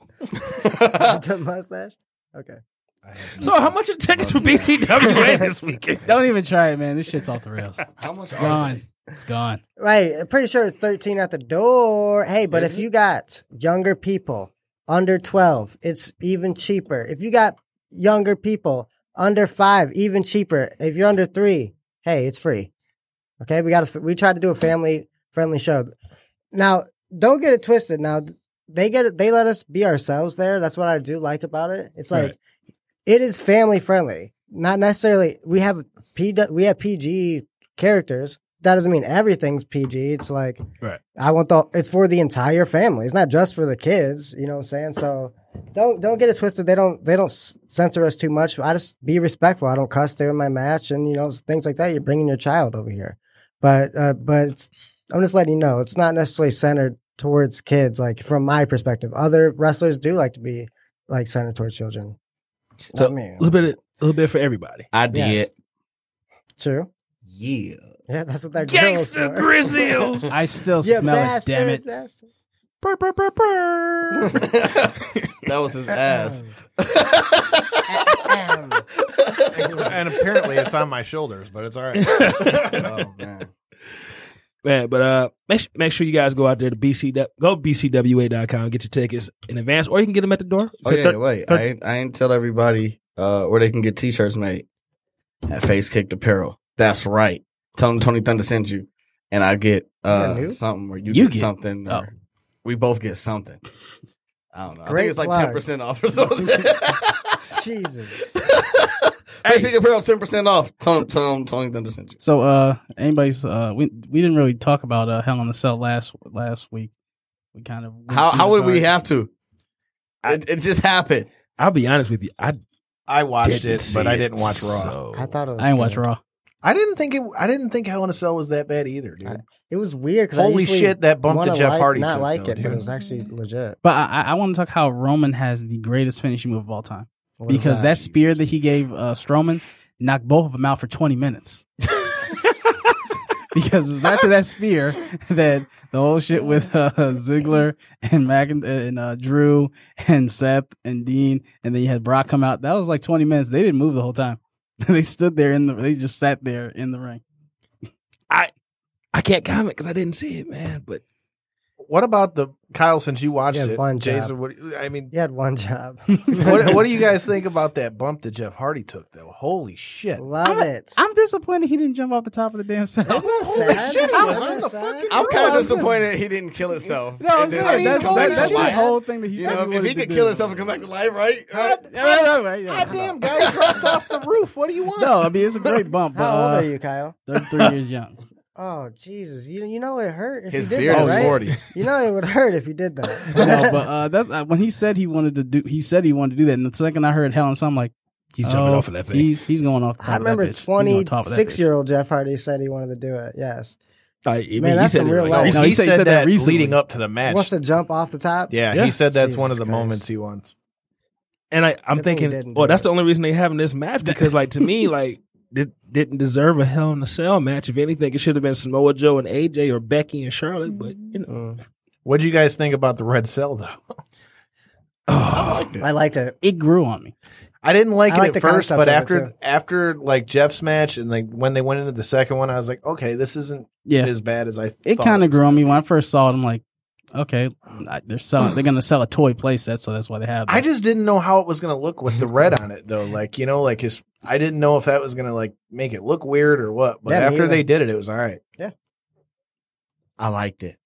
The mustache. Okay. So, how much are tickets for B C W A this weekend? Don't even try it, man. This shit's off the rails. How much are Gone. It's gone. Right. I'm pretty sure it's thirteen at the door. Hey, but Is if it? you got younger people under twelve, it's even cheaper. If you got younger people under five, even cheaper. If you're under three, hey, it's free. Okay. We got to, we tried to do a family friendly show. Now, don't get it twisted. Now, they get it, they let us be ourselves there. That's what I do like about it. It's like, Right. it is family friendly. Not necessarily, we have P, we have P G characters. That doesn't mean everything's P G. It's like, Right. I want the, it's for the entire family. It's not just for the kids. You know what I'm saying? So don't, don't get it twisted. They don't, they don't s- censor us too much. I just be respectful. I don't cuss during my match and, you know, things like that. You're bringing your child over here. But, uh, but it's, I'm just letting you know, it's not necessarily centered towards kids. Like from my perspective, other wrestlers do like to be like centered towards children. So, Not me. a little bit, a little bit for everybody. I did. Yes. True. Yeah. Yeah, that's what that girl was Gangsta for. Grizzles. I still Yeah, smell bastard, it. Damn it. bastard. Brr, brr, brr, brr. That was his ass. And apparently it's on my shoulders, but it's all right. Oh man. Man, but uh, make sure, make sure you guys go out there to B C go to B C W A dot com, get your tickets in advance, or you can get them at the door. Oh Say yeah, thir- wait. thir- I ain't, I ain't tell everybody uh, where they can get t-shirts made at Face Kicked Apparel. That's right. Tell them Tony Thunder sent you, and I get uh, Yeah, new? something, or you, You get, get- something, or oh. we both get something. I don't know. I Great think it's like plug. ten percent off or something. Jesus. Basic apparel ten percent off. Tony, Tony, Tony Thunder sent you. So, uh, anybody's uh, we we didn't really talk about uh, Hell in a Cell last last week. We kind of How how would we have to? It, it just happened. I'll be honest with you. I I watched didn't it, see but I it, didn't watch Raw. so- I thought it was I didn't watch good. Raw. I didn't think it. I didn't think Hell in a Cell was that bad either, dude. It was weird. 'Cause Holy I usually shit, that bump that wanna Jeff like, Hardy not took, like though, it, but dude. it was actually legit. But I, I want to talk how Roman has the greatest finishing move of all time What is because that? that spear that he gave uh, Strowman knocked both of them out for twenty minutes. Because it was after that spear that the whole shit with uh, Ziggler and Macin- and uh, Drew and Seth and Dean, and then you had Brock come out. That was like twenty minutes. They didn't move the whole time. They stood there in the. They just sat there in the ring. I I can't comment because I didn't see it, man. But What about the Kyle? Since you watched Yeah, it, one Jason. job. What, I mean, You had one job. what, what do you guys think about that bump that Jeff Hardy took? Though, holy shit! Love it. I'm disappointed he didn't jump off the top of the damn cell. It was Holy sad. shit, he It was was on the sad. fucking- I'm Bro, kind I'm of disappointed he didn't kill himself. No, I'm And then- saying that's, holy that, that's shit. the whole thing that he You said. know, he if he wanted could to kill do. himself and come back to life, right? Yeah, right, right, right, yeah. Goddamn guy dropped off the roof. What do you want? No, I mean it's a great bump. But, How old uh, are you, Kyle? thirty-three years young. Oh, Jesus. You you know it hurt if His you did beard that, is right? forty. You know it would hurt if you did that. No, but uh, that's uh, when he said he wanted to do. He said he wanted to do that, and the second I heard Hell in a Cell, I'm like, he's jumping oh, off of that thing. He's he's going off the top. I remember of that bitch. He's going on top of that bitch. twenty-six-year-old Jeff Hardy said he wanted to do it. Yes. Like, I mean, Man, he that's said some it real like, life. oh, No, he, he said- said, he said that that recently. leading up to the He match. wants to jump off the top. yeah, Yeah. he said that's one of Jesus the Christ. moments he wants. And I, I'm Good thing he thinking, didn't well, do that's it. the only reason they having this match because, like, to me, like, did, didn't deserve a Hell in a Cell match. If anything, it should have been Samoa Joe and A J or Becky and Charlotte. But you know, Mm. What'd you guys think about the red cell though? I liked it. It grew on me. I didn't like I it like at the first, concept but of it, after too. after like Jeff's match and like when they went into the second one, I was like, okay, this isn't Yeah, as bad as I. it thought kind of was grew on gonna me be. when I first saw it. I'm like, okay, I- they're selling. They're gonna sell a toy playset, so that's why they have. I this. just didn't know how it was going to look with the red on it though. Like you know, like his. I didn't know if that was going to like make it look weird or what. But Yeah, me after either. they did it, it was all right. I liked it.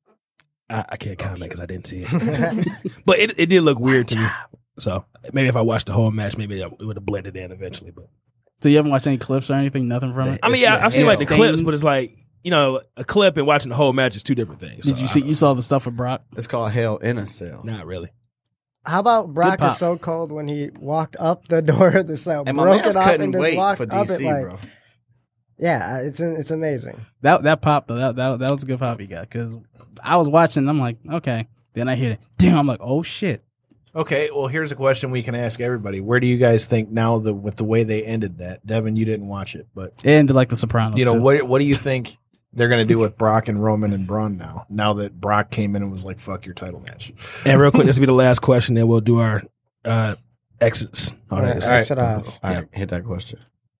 I, I can't comment because I didn't see it. But it, it did look weird to me. So maybe if I watched the whole match, maybe it would have blended in eventually. But So you haven't watched any clips or anything? Nothing from it. I mean, yeah, I've seen like the Stained. clips, but it's like you know, a clip and watching the whole match is two different things. Did So you I see? don't You saw the stuff with Brock. It's called Hell in a Cell. know. Not really. How about Brock pop. is so cold when he walked up the door of the cell, And my broke man's it off, couldn't and just wait walked for up D C, it like, bro. yeah, it's it's amazing. That that pop though. That that, that was a good pop he got because I was watching. And I'm like, okay. Then I hear it. Damn. I'm like, oh shit. Okay, well, here's a question we can ask everybody. Where do you guys think now the with the way they ended that? Devin, you didn't watch it, but It ended like The Sopranos. you know too. what? What do you think they're going to do with Brock and Roman and Braun now? Now that Brock came in and was like, "Fuck your title match." And real quick, this will be the last question. Then we'll do our uh, exits. All right. All right, exit off. All right, hit that question.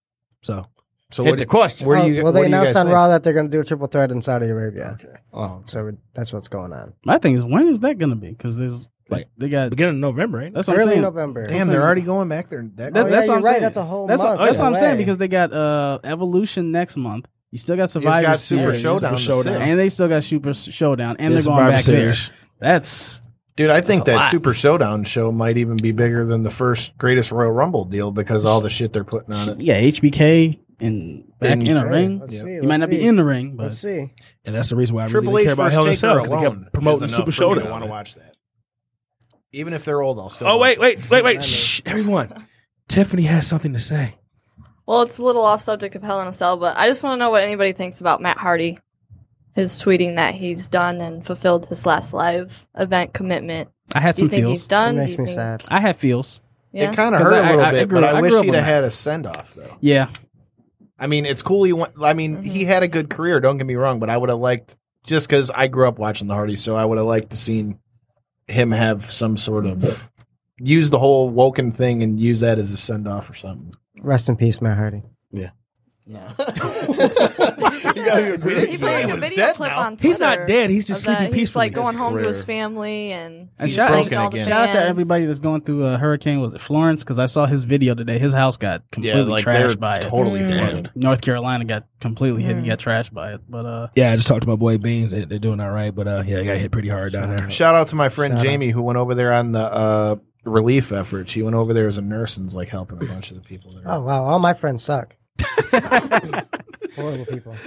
So So Hit what, the question. Where Oh, do you? well, what they do you announced guys on think? Raw that they're going to do a triple threat in Saudi Arabia. Okay. Oh, So that's what's going on. My thing is, when is that going to be? Because there's Like, like they got. beginning of November, right? That's what I'm Early saying. November. Damn, they're already going back there. That That's, Oh, that's yeah, what I'm you're right. saying. That's a whole That's month what, that's what I'm away. saying because they got uh, Evolution next month. You still got Survivor got Super Series, Showdown the Showdown. sixth. and they still got Super Showdown, and Yeah, they're going Survivor back Series. there. That's Dude, I think That's a that lot. Super Showdown show might even be bigger than the first Greatest Royal Rumble deal because all the shit they're putting on it. yeah, H B K and back And- in a Hey, ring. let's Yeah. see. You let's might not see. be in the ring, but Let's see. And that's the reason why I Triple really H didn't care about versus Hell in a Taker Cell because they alone kept promoting is Super enough for me to Showdown. want to watch that. Even if they're old, I'll still. Oh watch wait, it. wait, wait, wait! Shh, everyone. Tiffany has something to say. Well, it's a little off subject of Hell in a Cell, but I just want to know what anybody thinks about Matt Hardy. His tweeting that he's done and fulfilled his last live event commitment. I had Do you some think feels. he's done? It Do makes you me think- sad. I had feels. Yeah. It kind of 'Cause hurt a I- little I- I bit, grew- but I, I wish grew up he'd on have that. had a send off though. Yeah, I mean, it's cool. He went. I mean, he had a good career. Don't get me wrong, but I would have liked just because I grew up watching the Hardys, so I would have liked to seen him have some sort of use the whole Woken thing and use that as a send off or something. Rest in peace, Matt Hardy. You gotta be a great He put like a was video dead clip now. on Twitter. He's not dead. He's just of that. sleeping He's peacefully. like going home to his rare. family and, And he's shout- thanked Broken all the again. shout out to fans. everybody that's going through a hurricane. Was it Florence? Because I saw his video today. His house got completely Yeah, like they're trashed by it. totally Mm. flooded. North Carolina got completely hit. Mm. and got trashed by it. But uh, Yeah, I just talked to my boy Beans. They, they're doing all right, but uh, yeah, I got hit pretty hard down there. Shout out to my friend Shout out. Jamie who went over there on the uh, relief effort. She went over there as a nurse and was like helping a bunch of the people that are. Oh wow, all my friends suck. Horrible people.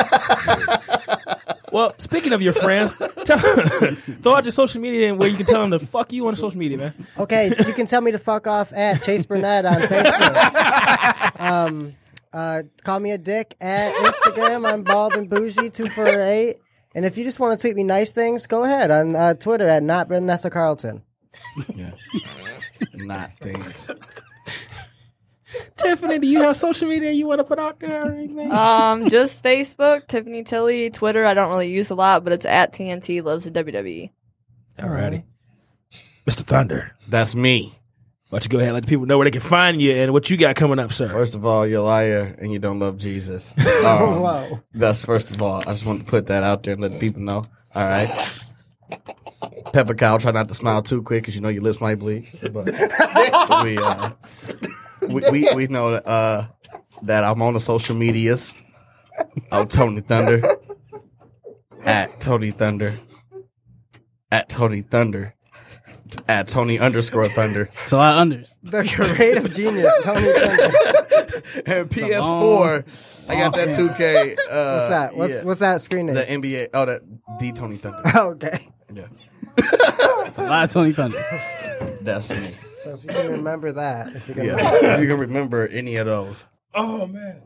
Well, speaking of your friends, tell, throw out your social media and where you can tell them to fuck you on social media, man. Okay, you can tell me to fuck off at Chase Burnett on Facebook. Um, uh, call me a dick at Instagram. I'm bald and bougie two four eight. And if you just want to tweet me nice things, go ahead on uh, Twitter at not Vanessa Carlton. Yeah. Not things. Tiffany, do you have social media you want to put out there or anything? Um, just Facebook, Tiffany Tilly, Twitter. I don't really use a lot, but it's at T N T loves the W W E. Alrighty. Mister Thunder, That's me. why don't you go ahead and let the people know where they can find you and what you got coming up, sir? First of all, you're a liar and you don't love Jesus. Um, Whoa. That's first of all. I just want to put that out there and let people know. All right. Pepper Cow, try not to smile too quick because you know your lips might bleed. But we, uh, we, we, we know uh, that I'm on the social medias. I'm Tony Thunder. At Tony Thunder. At Tony Thunder. At Tony underscore Thunder. It's a lot of unders. The creative genius, Tony Thunder. And P S four, I got that two K. Uh, What's that? What's yeah. what's that screen name? The N B A. Oh, that the Tony Thunder. Okay. Yeah, It's a lot of Tony Thunder. that's me. So if you can remember that, if you can Yeah, if you can remember any of those. Oh, man.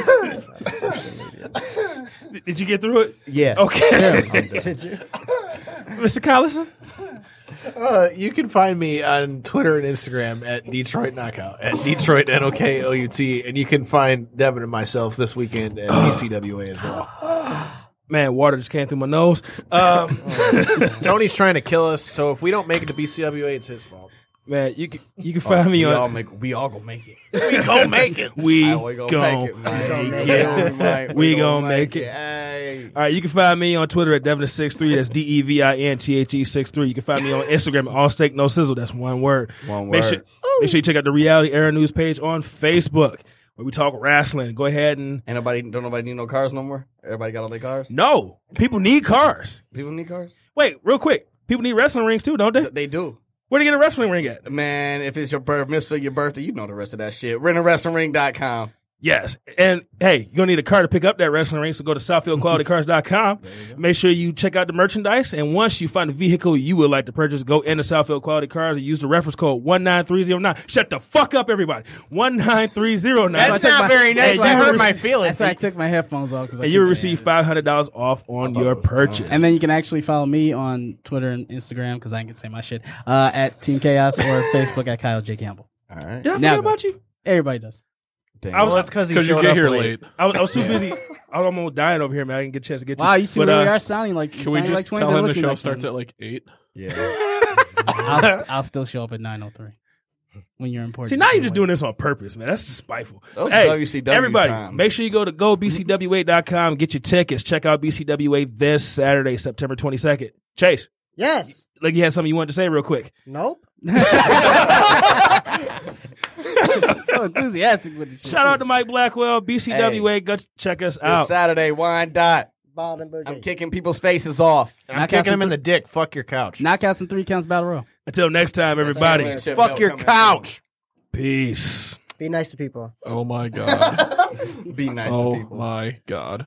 Did you get through it? Yeah. Okay. did you? Mister Collison? Uh, you can find me on Twitter and Instagram at Detroit Knockout, at Detroit N O K O U T, and you can find Devin and myself this weekend at B C W A as well. Man, water just came through my nose. Um, Tony's trying to kill us, so if we don't make it to B C W A, it's his fault. man, you can you can find me we on. all make. We all gonna make it. We gonna make it. We Oh, we gonna gon' make it, man. make We it. gonna make- We gonna make it. Hey. All right, you can find me on Twitter at Devin six three. That's D E V I N T H E six three. You can find me on Instagram at All Steak No Sizzle. That's one word. One Make word. sure, make sure you check out the Reality Era News page on Facebook where we talk wrestling. Go ahead and Ain't nobody. Don't nobody need no cars no more. Everybody got all their cars. no, people need cars. People need cars. Wait, real quick, people need wrestling rings too, don't they? Th- They do. Where do you get a wrestling ring at? Man, if it's your birth, misfit your birthday, you know the rest of that shit. rent a wrestling ring dot com. Yes. And hey, you're going to need a car to pick up that wrestling ring, so go to southfield quality cars dot com. Make sure you check out the merchandise. And once you find a vehicle you would like to purchase, go into Southfield Quality Cars and use the reference code one nine three zero nine. Shut the fuck up, everybody. one nine three zero nine. That's not very nice. Hey, That you hurt will my receive- feelings. That's why I took my headphones off. Cause I And you will couldn't- receive five hundred dollars off on your purchase. And then you can actually follow me on Twitter and Instagram because I can say my shit uh, at Team Chaos or Facebook at Kyle J Campbell. All right. did I Now forget go. about you? Everybody does. I was, Well, that's because Because you get here late. I was, I was too busy. I was almost dying over here, man. I didn't get a chance to get to Wow, you two But, really uh, are sounding like. Can we sounding just like twins tell and him the looking show like starts twins. at like eight? Yeah. I'll, I'll still show up at nine oh three when you're important. See, now you're just doing this on purpose, man. That's just spiteful. That was Hey, W C W everybody, times. make sure you go to go b c w a dot com, get your tickets. Check out B C W A this Saturday, September twenty-second. Chase, Yes. like you had something you wanted to say real quick. Nope. so enthusiastic with this shit. Shout out to Mike Blackwell, B C W A. Go check us This out. Saturday, wine dot. Bald and bougie. I'm kicking people's faces off. I'm Knockouts kicking him and in the dick. Fuck your couch. Knockouts and three counts battle royal. Until next time, everybody. Fuck your couch. Peace. Be nice to people. Oh my god. Be nice to Oh people. my god.